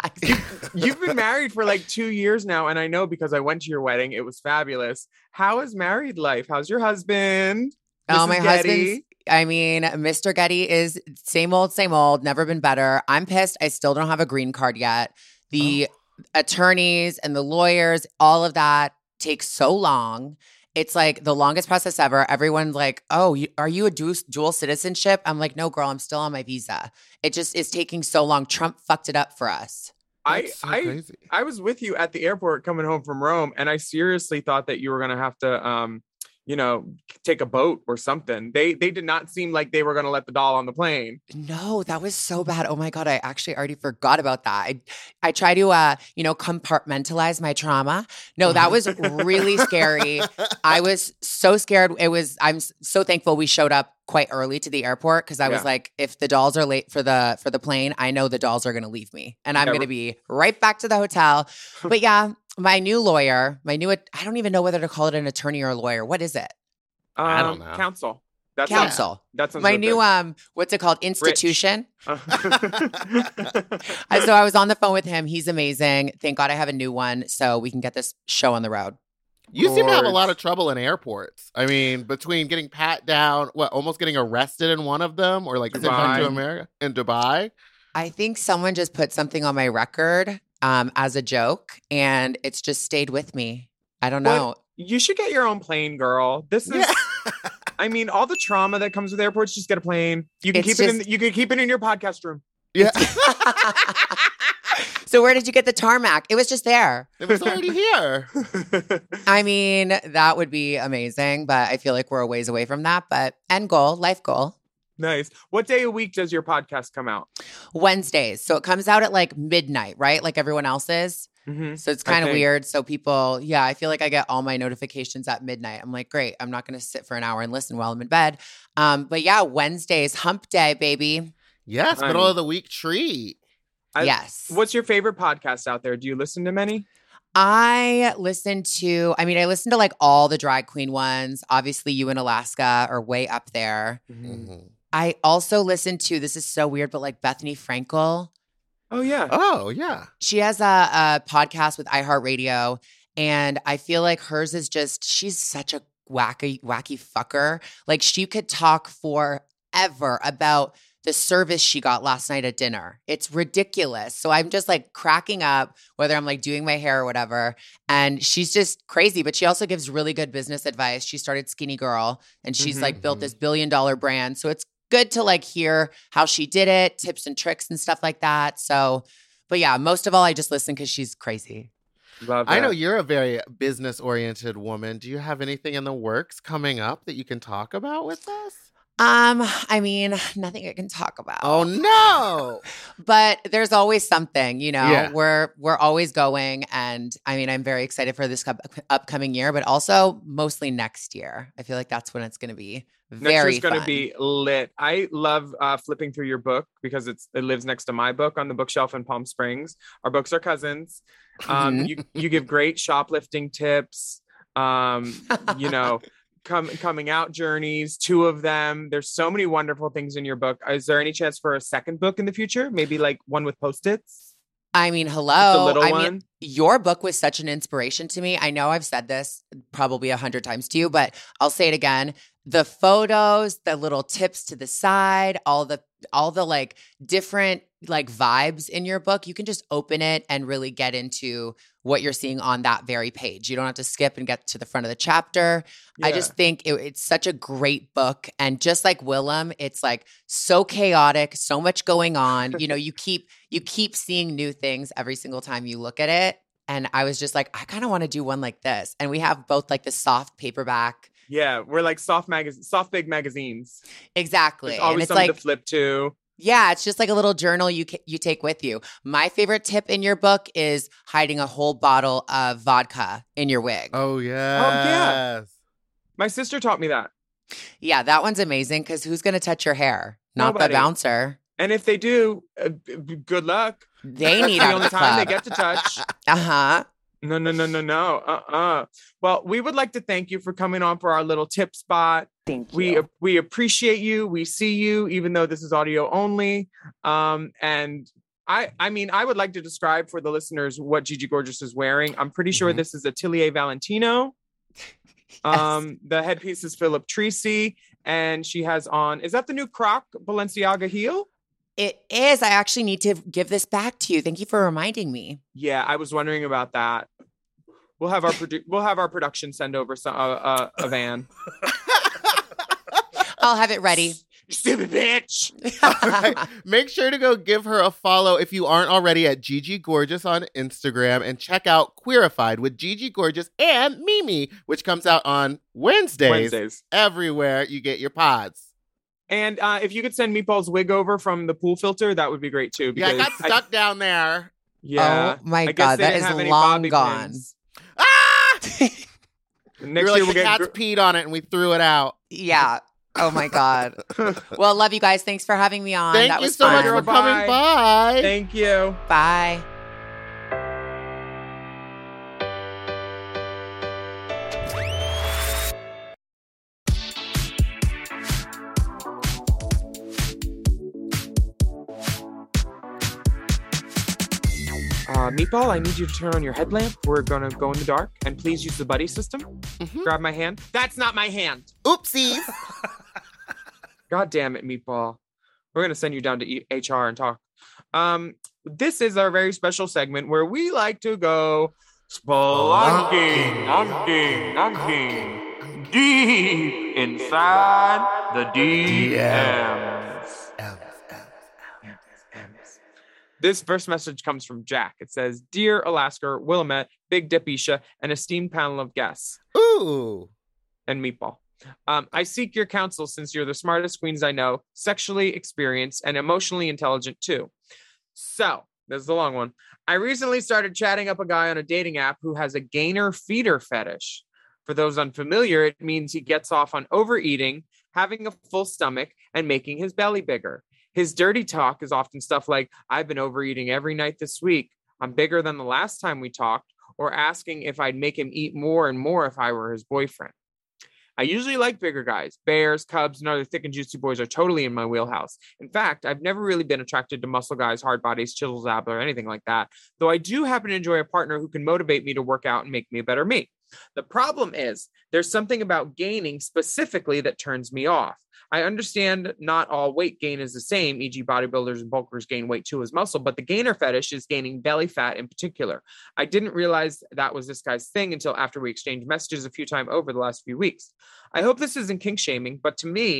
You've been married for like two years now, and I know because I went to your wedding. It was fabulous. How is married life? How's your husband? Oh, Missus my Getty? husband's, I mean, Mister Getty is same old, same old, never been better. I'm pissed. I still don't have a green card yet. The attorneys and the lawyers, all of that takes so long. It's like the longest process ever. Everyone's like, oh, you, are you a dual, dual citizenship? I'm like, no, girl, I'm still on my visa. It just is taking so long. Trump fucked it up for us. I That's so I crazy. I was with you at the airport coming home from Rome, and I seriously thought that you were gonna have to um you know, take a boat or something. They they did not seem like they were going to let the doll on the plane. No, that was so bad. Oh my God, I actually already forgot about that. I, I try to, uh, you know, compartmentalize my trauma. No, that was really scary. I was so scared. It was, I'm so thankful we showed up quite early to the airport because I was Yeah. like, if the dolls are late for the for the plane, I know the dolls are going to leave me and I'm Yeah, going to be right back to the hotel. But yeah, my new lawyer, my new, I don't even know whether to call it an attorney or a lawyer. What is it? Um, I don't know. Council. That's Council. That sounds My so new, good. um, what's it called? Institution. Uh, Uh, so I was on the phone with him. He's amazing. Thank God I have a new one so we can get this show on the road. You seem to have a lot Gorge. of trouble in airports. I mean, between getting pat down, what, almost getting arrested in one of them, or like sent back to Dubai. America in Dubai. I think someone just put something on my record um, as a joke, and it's just stayed with me. I don't What? know. You should get your own plane, girl. This is. Yeah. I mean, all the trauma that comes with airports. Just get a plane. You can It's keep it in. just- You can keep it in your podcast room. Yeah. So where did you get the tarmac? It was just there. It was already here. I mean, that would be amazing, but I feel like we're a ways away from that. But end goal, life goal. Nice. What day a week does your podcast come out? Wednesdays. So it comes out at like midnight, right? Like everyone else's. Mm-hmm. So it's I kind of think. weird. So people, yeah, I feel like I get all my notifications at midnight. I'm like, great. I'm not going to sit for an hour and listen while I'm in bed. Um, but yeah, Wednesdays, hump day, baby. Yes, I'm- middle of the week treat. I- yes. What's your favorite podcast out there? Do you listen to many? I listen to, I mean, I listen to like all the drag queen ones. Obviously, you in Alaska are way up there. Mhm. I also listen to, this is so weird, but like Bethany Frankel. Oh yeah. Oh, yeah. She has a, a podcast with iHeartRadio, and I feel like hers is just, she's such a wacky, wacky fucker. Like she could talk forever about the service she got last night at dinner. It's ridiculous. So I'm just like cracking up, whether I'm like doing my hair or whatever. And she's just crazy, but she also gives really good business advice. She started Skinny Girl, and she's Mhm, like built this billion dollar brand. So it's good to like hear how she did it, tips and tricks and stuff like that. So, but yeah, most of all, I just listen because she's crazy. Love I know that. you're a very business-oriented woman. Do you have anything in the works coming up that you can talk about with us? Um, I mean, nothing I can talk about. Oh no. But there's always something, you know. Yeah. We're we're always going, and I mean, I'm very excited for this up- upcoming year, but also mostly next year. I feel like that's when it's going to be Next very year's going to fun. be lit. I love uh, flipping through your book because it's it lives next to my book on the bookshelf in Palm Springs. Our books are cousins. Um, Mhm. you you give great shoplifting tips. Um, you know, come coming out journeys, two of them. There's so many wonderful things in your book. Is there any chance for a second book in the future? Maybe like one with post-its? I mean, Just hello. a little I one? mean, your book was such an inspiration to me. I know I've said this probably a hundred times to you, but I'll say it again. The photos, the little tips to the side, all the all the like different like vibes in your book, you can just open it and really get into what you're seeing on that very page. You don't have to skip and get to the front of the chapter. I Yeah. just think it, it's such a great book. And just like Willem, it's like so chaotic, so much going on. You know, you keep you keep seeing new things every single time you look at it. And I was just like, I kind of want to do one like this. And we have both like the soft paperback. Yeah, we're like soft magazine, soft big magazines. Exactly. There's And always it's something like, to flip to. yeah, it's just like a little journal you ca- you take with you. My favorite tip in your book is hiding a whole bottle of vodka in your wig. Oh yes. My sister taught me that. Yeah, that one's amazing because who's going to touch your hair? Not Nobody. the bouncer. And if they do, uh, b- b- good luck. They That's need the out of only the time they club. get to touch. Uh-huh. No, no, no, no, no. Uh-uh. Well, we would like to thank you for coming on for our little tip spot. Thank We we appreciate you. We see you, even though this is audio only. Um, and I I mean, I would like to describe for the listeners what Gigi Gorgeous is wearing. I'm pretty sure Mhm. this is Atelier Valentino. Um, the headpiece is Philip Treacy, and she has on, is that the new Croc Balenciaga heel? It is. I actually need to give this back to you. Thank you for reminding me. Yeah, I was wondering about that. We'll have our produ- we'll have our production send over some, uh, uh, a van. I'll have it ready. You stupid bitch. All right. Make sure to go give her a follow if you aren't already at Gigi Gorgeous on Instagram, and check out Queerified with Gigi Gorgeous and Mimi, which comes out on Wednesdays, Wednesdays. everywhere you get your pods. And uh, if you could send Meatball's wig over from the pool filter, that would be great too. Yeah, I because got stuck down there. yeah. Oh my I guess God, they that didn't is have any long bobby gone. pins. Ah! Next you were year like, we'll the get. cats gr- peed on it and we threw it out. Yeah. Oh my God. Well, love you guys. Thanks for having me on. Thank that you was so fun. much for Bye. coming by. Thank you. Bye. Uh, Meatball, I need you to turn on your headlamp. We're gonna go in the dark, and please use the buddy system. Mhm. Grab my hand. That's not my hand. Oopsies. God damn it, Meatball. We're gonna send you down to E- H R and talk. Um, this is our very special segment where we like to go spelunking, unking, unking, deep inside the D Ms. This first message comes from Jack. It says, "Dear Alaska, Willamette, Big Dip Isha, an esteemed panel of guests." Ooh. And Meatball. Um, I seek your counsel since you're the smartest queens I know, sexually experienced, and emotionally intelligent too. So, this is the long one. I recently started chatting up a guy on a dating app who has a gainer feeder fetish. For those unfamiliar, it means he gets off on overeating, having a full stomach, and making his belly bigger. His dirty talk is often stuff like, "I've been overeating every night this week. I'm bigger than the last time we talked," or asking if I'd make him eat more and more if I were his boyfriend. I usually like bigger guys. Bears, cubs, and other thick and juicy boys are totally in my wheelhouse. In fact, I've never really been attracted to muscle guys, hard bodies, chisels, ab, or anything like that, though I do happen to enjoy a partner who can motivate me to work out and make me a better me. The problem is, there's something about gaining specifically that turns me off. I understand not all weight gain is the same, for example bodybuilders and bulkers gain weight too as muscle, but the gainer fetish is gaining belly fat in particular. I didn't realize that was this guy's thing until after we exchanged messages a few times over the last few weeks. I hope this isn't kink shaming, but to me,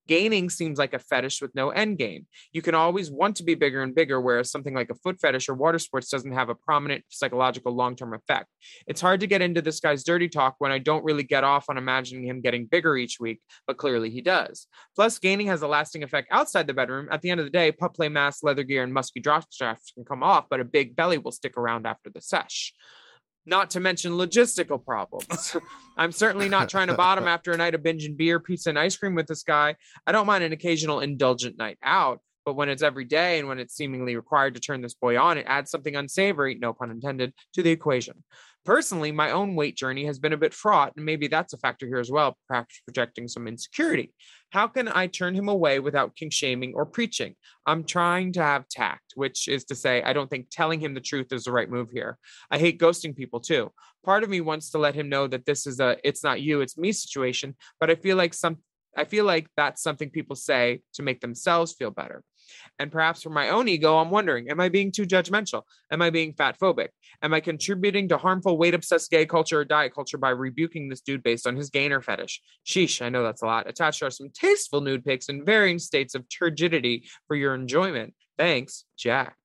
Gaining seems like a fetish with no end game. You can always want to be bigger and bigger, whereas something like a foot fetish or water sports doesn't have a prominent psychological long-term effect. It's hard to get into this guy's dirty talk when I don't really get off on imagining him getting bigger each week, but clearly he does. Plus, gaining has a lasting effect outside the bedroom. At the end of the day, pup play masks, leather gear, and musky drop straps can come off, but a big belly will stick around after the sesh. Not to mention logistical problems. I'm certainly not trying to bottom after a night of binging beer, pizza, and ice cream with this guy. I don't mind an occasional indulgent night out, but when it's every day and when it's seemingly required to turn this boy on, it adds something unsavory, no pun intended, to the equation. Personally, my own weight journey has been a bit fraught, and maybe that's a factor here as well, perhaps projecting some insecurity. How can I turn him away without kink shaming or preaching? I'm trying to have tact, which is to say, I don't think telling him the truth is the right move here. I hate ghosting people too. Part of me wants to let him know that this is a it's not you, it's me situation, but I feel like some I feel like that's something people say to make themselves feel better. And perhaps for my own ego, I'm wondering, am I being too judgmental? Am I being fat phobic? Am I contributing to harmful weight obsessed gay culture or diet culture by rebuking this dude based on his gainer fetish? Sheesh, I know that's a lot. Attached are some tasteful nude pics in varying states of turgidity for your enjoyment. Thanks, Jack.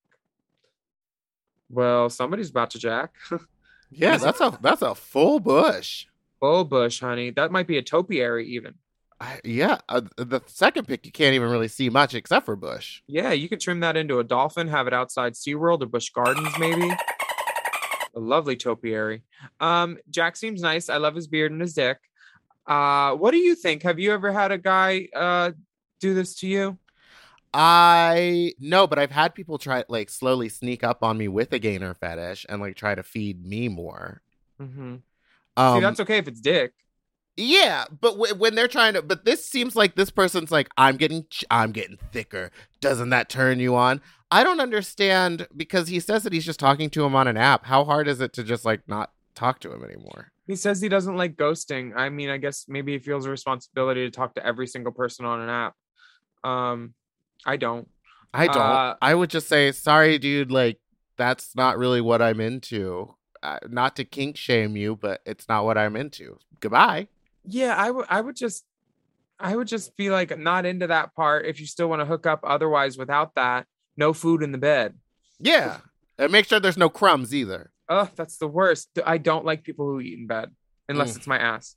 Well, somebody's about to jack. Yeah, that's a that's a full bush. Full bush, honey. That might be a topiary even. I, yeah, uh, the second pick, you can't even really see much except for bush. Yeah, you could trim that into a dolphin, have it outside SeaWorld or Busch Gardens, maybe. A lovely topiary. Um, Jack seems nice. I love his beard and his dick. Uh, what do you think? Have you ever had a guy uh, do this to you? I no, but I've had people try like slowly sneak up on me with a gainer fetish and like try to feed me more. Mm-hmm. Um, See, that's okay if it's dick. Yeah, but w- when they're trying to, but this seems like this person's like, I'm getting, ch- I'm getting thicker. Doesn't that turn you on? I don't understand because he says that he's just talking to him on an app. How hard is it to just like not talk to him anymore? He says he doesn't like ghosting. I mean, I guess maybe he feels a responsibility to talk to every single person on an app. Um, I don't. I don't. Uh, I would just say, sorry, dude. Like that's not really what I'm into. Uh, not to kink shame you, but it's not what I'm into. Goodbye. Yeah, I would I would just I would just be like not into that part if you still want to hook up. Otherwise, without that, no food in the bed. Yeah. And make sure there's no crumbs either. Oh, that's the worst. I don't like people who eat in bed unless Mm. it's my ass.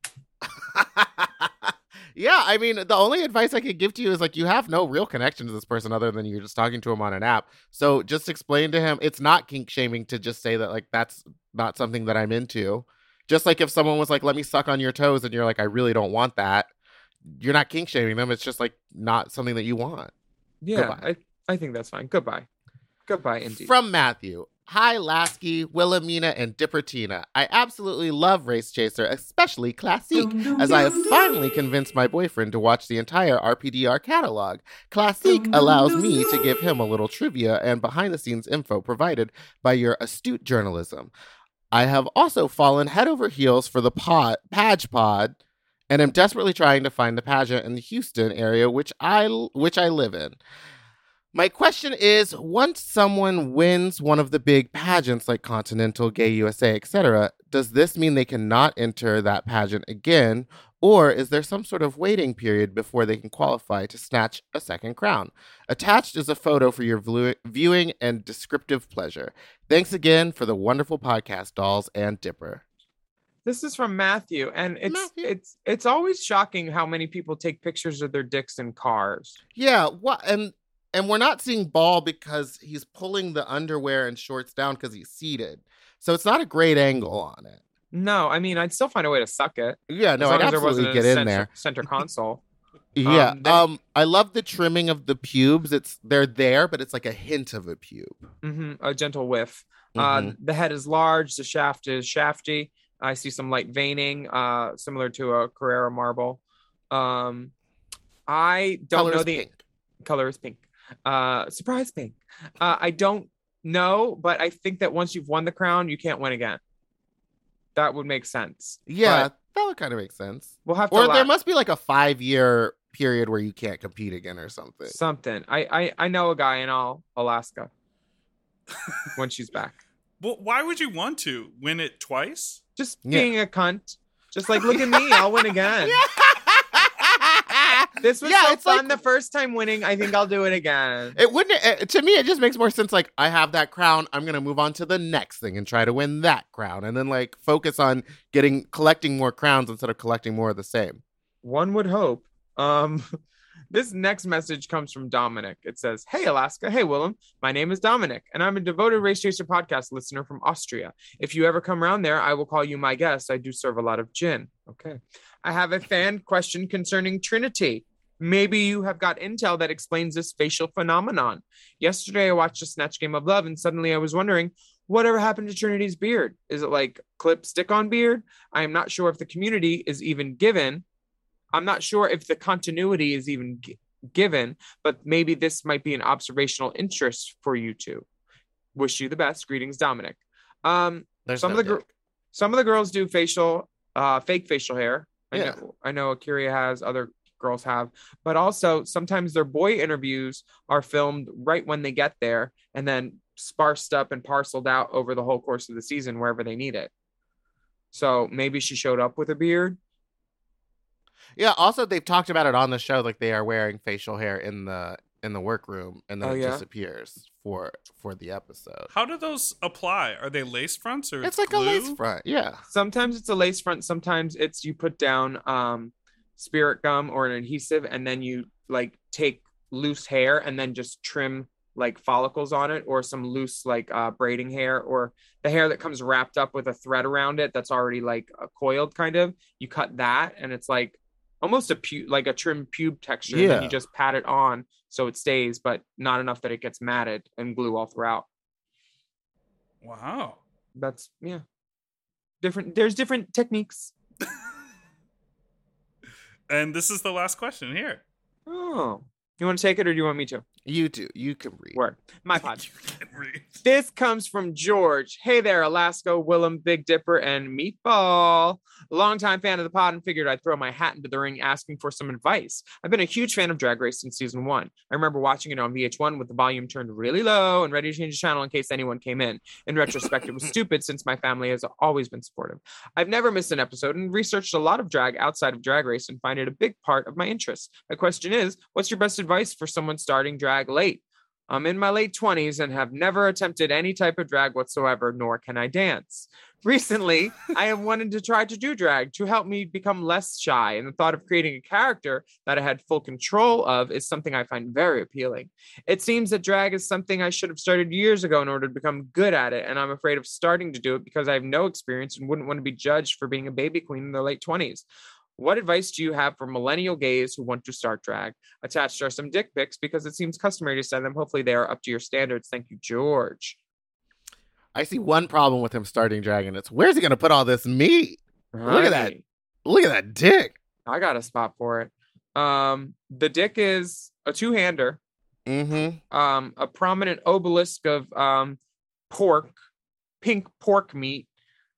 Yeah, I mean, the only advice I could give to you is like you have no real connection to this person other than you're just talking to him on an app. So just explain to him it's not kink shaming to just say that like that's not something that I'm into. Just like if someone was like, let me suck on your toes and you're like, I really don't want that. You're not kink shaming them. It's just like not something that you want. Yeah, I, I think that's fine. Goodbye. Goodbye, indeed. From Matthew. Hi, Lasky, Wilhelmina, and Dippertina. I absolutely love Race Chaser, especially Classique, as I have finally convinced my boyfriend to watch the entire R P D R catalog. Classique allows me to give him a little trivia and behind-the-scenes info provided by your astute journalism. I have also fallen head over heels for the pod, Page Pod, and am desperately trying to find the pageant in the Houston area, which I which I live in. My question is, once someone wins one of the big pageants like Continental, Gay U S A, et cetera, does this mean they cannot enter that pageant again, or is there some sort of waiting period before they can qualify to snatch a second crown? Attached is a photo for your vlu- viewing and descriptive pleasure. Thanks again for the wonderful podcast, dolls and Dipper. This is from Matthew, and it's Matthew. it's it's always shocking how many people take pictures of their dicks in cars. Yeah, what and and we're not seeing Ball because he's pulling the underwear and shorts down because he's seated. So it's not a great angle on it. No, I mean I'd still find a way to suck it. Yeah, no, as long I'd as there wasn't absolutely a get in center, there. Center console. Yeah, Um, then- um, I love the trimming of the pubes. It's they're there, but it's like a hint of a pube. hmm a gentle whiff. Mhm. Uh, the head is large. The shaft is shafty. I see some light veining, uh, similar to a Carrera marble. Um, I don't Color know is the pink. color is pink. Uh, surprise pink. Uh, I don't know, but I think that once you've won the crown, you can't win again. That would make sense. Yeah, But that would kind of make sense. we'll have to. Or allow- there must be like a five year period where you can't compete again or something. something. I, I I know a guy in all Alaska. When she's back. Well, why would you want to win it twice? Just Yeah. being a cunt. Just like, look at me, I'll win again. This was Yeah, so it's fun like- the first time winning. I think I'll do it again. It wouldn't, it, to me, it just makes more sense. Like, I have that crown. I'm going to move on to the next thing and try to win that crown. And then, like, focus on getting, collecting more crowns instead of collecting more of the same. One would hope. Um, this next message comes from Dominic. It says, "Hey, Alaska. Hey, Willem. My name is Dominic, and I'm a devoted Race Chaser podcast listener from Austria. If you ever come around there, I will call you my guest. I do serve a lot of gin." Okay. "I have a fan question concerning Trinity. Maybe you have got intel that explains this facial phenomenon. Yesterday, I watched a Snatch Game of Love, and suddenly I was wondering, whatever happened to Trinity's beard? Is it like clip stick on beard? I am not sure if the community is even given. I'm not sure if the continuity is even g- given, but maybe this might be an observational interest for you two. Wish you the best. Greetings, Dominic." Um, There's some no of the gr- dick. some of the girls do facial, uh, fake facial hair. I Yeah. know, I know Akira has, other girls have, but also sometimes their boy interviews are filmed right when they get there and then sparsed up and parceled out over the whole course of the season wherever they need it. So maybe she showed up with a beard. Yeah, also, they've talked about it on the show. Like, they are wearing facial hair in the in the workroom, and then Oh, it yeah? disappears for for the episode. How do those apply? Are they lace fronts or It's like a lace glue? front. Yeah. Sometimes it's a lace front. Sometimes it's you put down um, spirit gum or an adhesive, and then you like take loose hair and then just trim like follicles on it, or some loose like uh, braiding hair, or the hair that comes wrapped up with a thread around it that's already like uh, coiled kind of. You cut that, and it's like almost a pu- like a trim pube texture. And then Yeah. you just pat it on so it stays, but not enough that it gets matted and glue all throughout. Wow. That's yeah. Different. There's different techniques. And this is the last question here. Oh, you want to take it or do you want me to? You do. You can read. Word. My pod. You can read. This comes from George. "Hey there, Alaska, Willem, Big Dipper, and Meatball. Longtime fan of the pod and figured I'd throw my hat into the ring asking for some advice. I've been a huge fan of Drag Race since season one. I remember watching it on V H one with the volume turned really low and ready to change the channel in case anyone came in. In retrospect, it was stupid since my family has always been supportive. I've never missed an episode and researched a lot of drag outside of Drag Race and find it a big part of my interests. My question is, what's your best advice for someone starting drag late? I'm in my late twenties and have never attempted any type of drag whatsoever, nor can I dance. Recently, I have wanted to try to do drag to help me become less shy, and the thought of creating a character that I had full control of is something I find very appealing. It seems that drag is something I should have started years ago in order to become good at it, and I'm afraid of starting to do it because I have no experience and wouldn't want to be judged for being a baby queen in their late twenties. What advice do you have for millennial gays who want to start drag? Attached are some dick pics because it seems customary to send them. Hopefully they are up to your standards. Thank you, George." I see one problem with him starting drag, and it's where's he going to put all this meat? Look at that. Right. Look at that dick. I got a spot for it. Um, the dick is a two-hander, Mm-hmm. um, a prominent obelisk of um, pork, pink pork meat.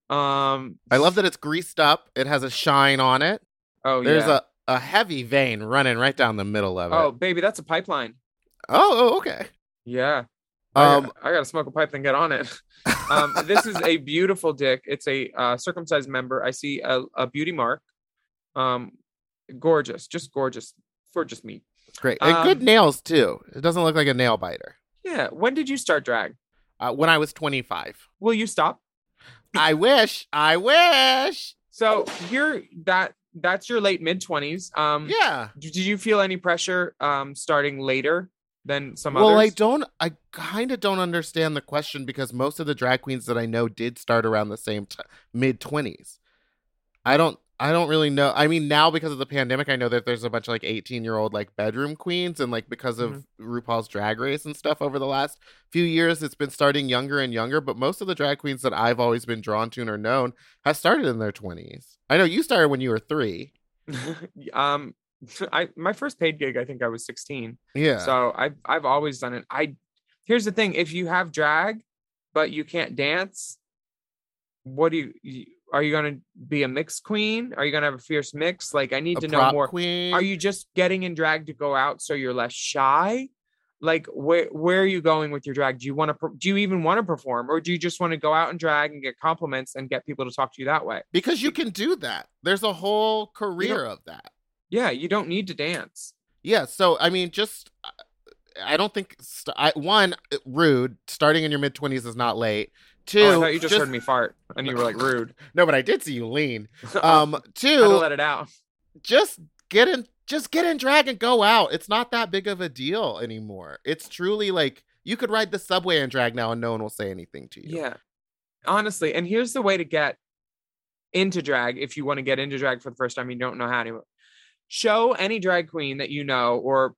Um, I love that it's greased up. It has a shine on it. Oh, There's yeah. a, a heavy vein running right down the middle of it. Oh, baby, that's a pipeline. Oh, oh, okay. Yeah. Um, I, I got to smoke a pipe and get on it. um, this is a beautiful dick. It's a uh, circumcised member. I see a, a beauty mark. Um, gorgeous, just gorgeous, gorgeous meat. great. And um, good nails, too. It doesn't look like a nail biter. Yeah. When did you start drag? Uh, when I was twenty-five. Will you stop? I wish. I wish. So you're that that's your late mid twenties. Um, Yeah. d- Did you feel any pressure um starting later than some Well, I others? don't, I kind of don't understand the question because most of the drag queens that I know did start around the same t- mid twenties. I don't, I don't really know. I mean, now because of the pandemic, I know that there's a bunch of like eighteen year old like bedroom queens, and like because of RuPaul's Drag Race and stuff over the last few years, it's been starting younger and younger. But most of the drag queens that I've always been drawn to or known have started in their twenties. I know you started when you were three. um, I my first paid gig, I think I was sixteen. Yeah. So I've I've always done it. I here's the thing: if you have drag, but you can't dance, what do you? you are you gonna be a mix queen? Are you gonna have a fierce mix? Like, I need A to know prop more. queen. Are you just getting in drag to go out so you're less shy? Like, where where are you going with your drag? Do you want to? Do you even want to perform, or do you just want to go out and drag and get compliments and get people to talk to you that way? Because you can do that. There's a whole career of that. Yeah, you don't need to dance. Yeah, so I mean, just I don't think st- I, one rude. Starting in your mid twenties is not late. Two, oh, I thought you just, just heard me fart and you were like rude. No, but I did see you lean. Um, two, I had to let it out. Just get in, just get in drag and go out. It's not that big of a deal anymore. It's truly like you could ride the subway in drag now and no one will say anything to you. Yeah, honestly. And here's the way to get into drag if you want to get into drag for the first time. You don't know how to. Show any drag queen that you know or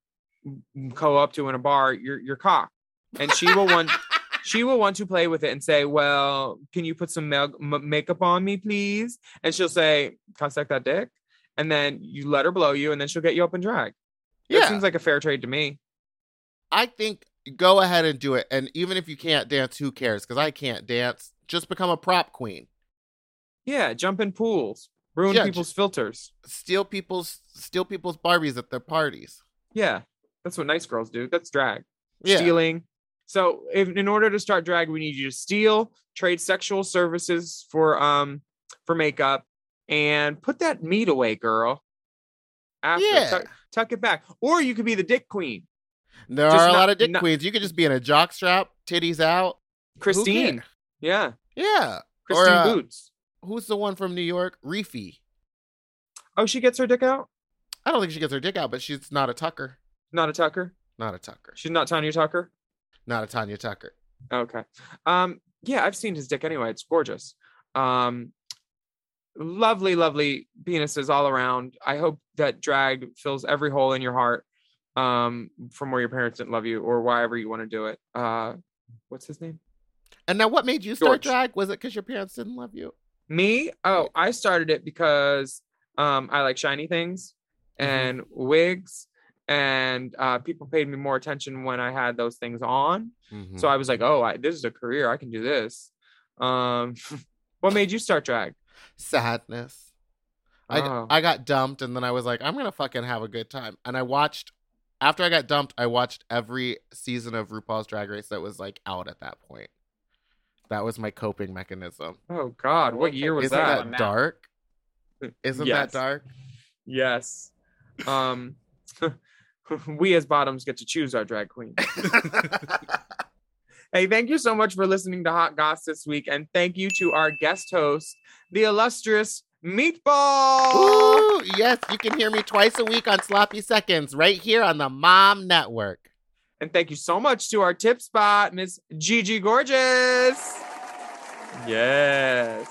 go up to in a bar your your cock, and she will want she will want to play with it and say, "Well, can you put some ma- m- makeup on me, please?" And she'll say, "Can I suck that dick?" And then you let her blow you, and then she'll get you up in drag. Yeah, that seems like a fair trade to me. I think go ahead and do it, and even if you can't dance, who cares? Because I can't dance. Just become a prop queen. Yeah, jump in pools. Ruin Yeah, people's filters. Steal people's steal people's Barbies at their parties. Yeah, that's what nice girls do. That's drag. Yeah. Stealing. So if, in order to start drag, we need you to steal, trade sexual services for um for makeup, and put that meat away, girl. After, yeah. tuck, tuck it back. Or you could be the dick queen. There Just are a not- lot of dick not- queens. You could just be in a jockstrap, titties out. Christine. Yeah. Yeah. Christine or, uh, Boots. Who's the one from New York? Reefy. Oh, she gets her dick out? I don't think she gets her dick out, but she's not a Tucker. Not a Tucker? Not a Tucker. She's not Tanya Tucker? Not a Tanya Tucker. Okay. Um, yeah, I've seen his dick anyway. It's gorgeous. Um, lovely, lovely penises all around. I hope that drag fills every hole in your heart um, from where your parents didn't love you or wherever you want to do it. Uh, what's his name? And now what made you start George. drag? Was it because your parents didn't love you? Me? Oh, I started it because um, I like shiny things and mm-hmm. wigs. And uh, people paid me more attention when I had those things on. Mm-hmm. So I was like, oh, I, this is a career. I can do this. Um, what made you start drag? Sadness. I, Oh. I got dumped and then I was like, I'm going to fucking have a good time. And I watched, after I got dumped, I watched every season of RuPaul's Drag Race that was like out at that point. That was my coping mechanism. Oh, God. What year was Isn't that? that dark? Isn't Yes. that dark? Yes. Um, we as bottoms get to choose our drag queen. Hey, thank you so much for listening to Hot Goss this week. And thank you to our guest host, the illustrious Meatball. Ooh, yes, you can hear me twice a week on Sloppy Seconds right here on the Mom Network. And thank you so much to our tip spot, Miss Gigi Gorgeous. Yes.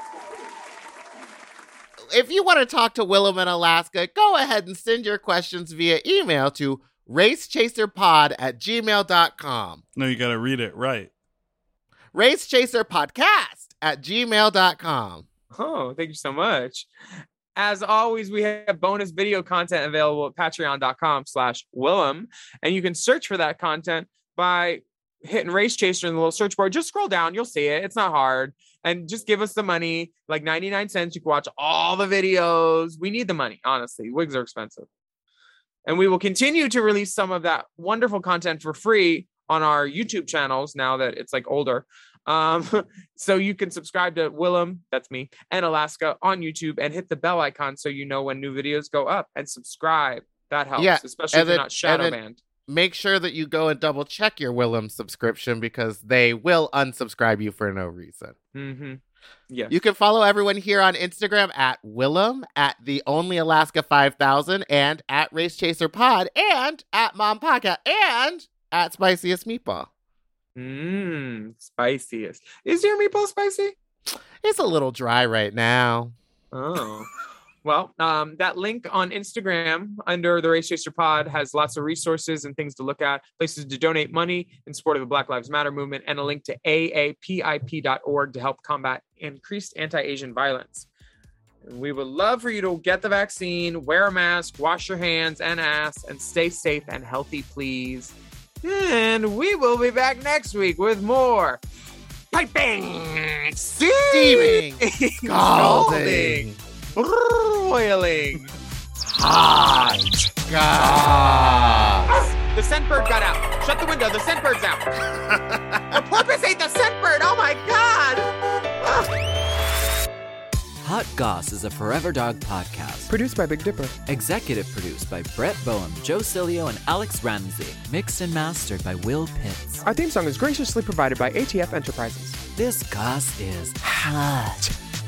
If you want to talk to Willem in Alaska, go ahead and send your questions via email to racechaserpod at gmail dot com. No, you got to read it right. racechaserpodcast at gmail dot com. Oh, thank you so much. As always, we have bonus video content available at patreon dot com slash Willem. And you can search for that content by hitting Race Chaser in the little search bar. Just scroll down. You'll see it. It's not hard. And just give us the money, like ninety-nine cents. You can watch all the videos. We need the money, honestly. Wigs are expensive. And we will continue to release some of that wonderful content for free on our YouTube channels now that it's like older. Um, so you can subscribe to Willem, that's me, and Alaska on YouTube and hit the bell icon so you know when new videos go up, and subscribe. That helps, Yeah, especially if and you're then- not shadow and then- banned. Make sure that you go and double check your Willem subscription because they will unsubscribe you for no reason. Mm-hmm. Yeah. You can follow everyone here on Instagram at Willem, at the Only Alaska five thousand, and at Race Chaser Pod, and at Mom Podcast, and at Spiciest Meatball. Mmm, spiciest. Is your meatball spicy? It's a little dry right now. Oh. Well, um, that link on Instagram under the Race Chaser Pod has lots of resources and things to look at, places to donate money in support of the Black Lives Matter movement, and a link to A A P I P dot org to help combat increased anti-Asian violence. We would love for you to get the vaccine, wear a mask, wash your hands and ass, and stay safe and healthy, please. And we will be back next week with more piping, Steaming, scalding, broiling, hot goss. The scent bird got out. Shut the window. The scent bird's out. The porpoise ate the scent bird. Oh my God. Hot Goss is a Forever Dog podcast. Produced by Big Dipper. Executive produced by Brett Boehm, Joe Cilio, and Alex Ramsey. Mixed and mastered by Will Pitts. Our theme song is graciously provided by A T F Enterprises. This Goss is hot.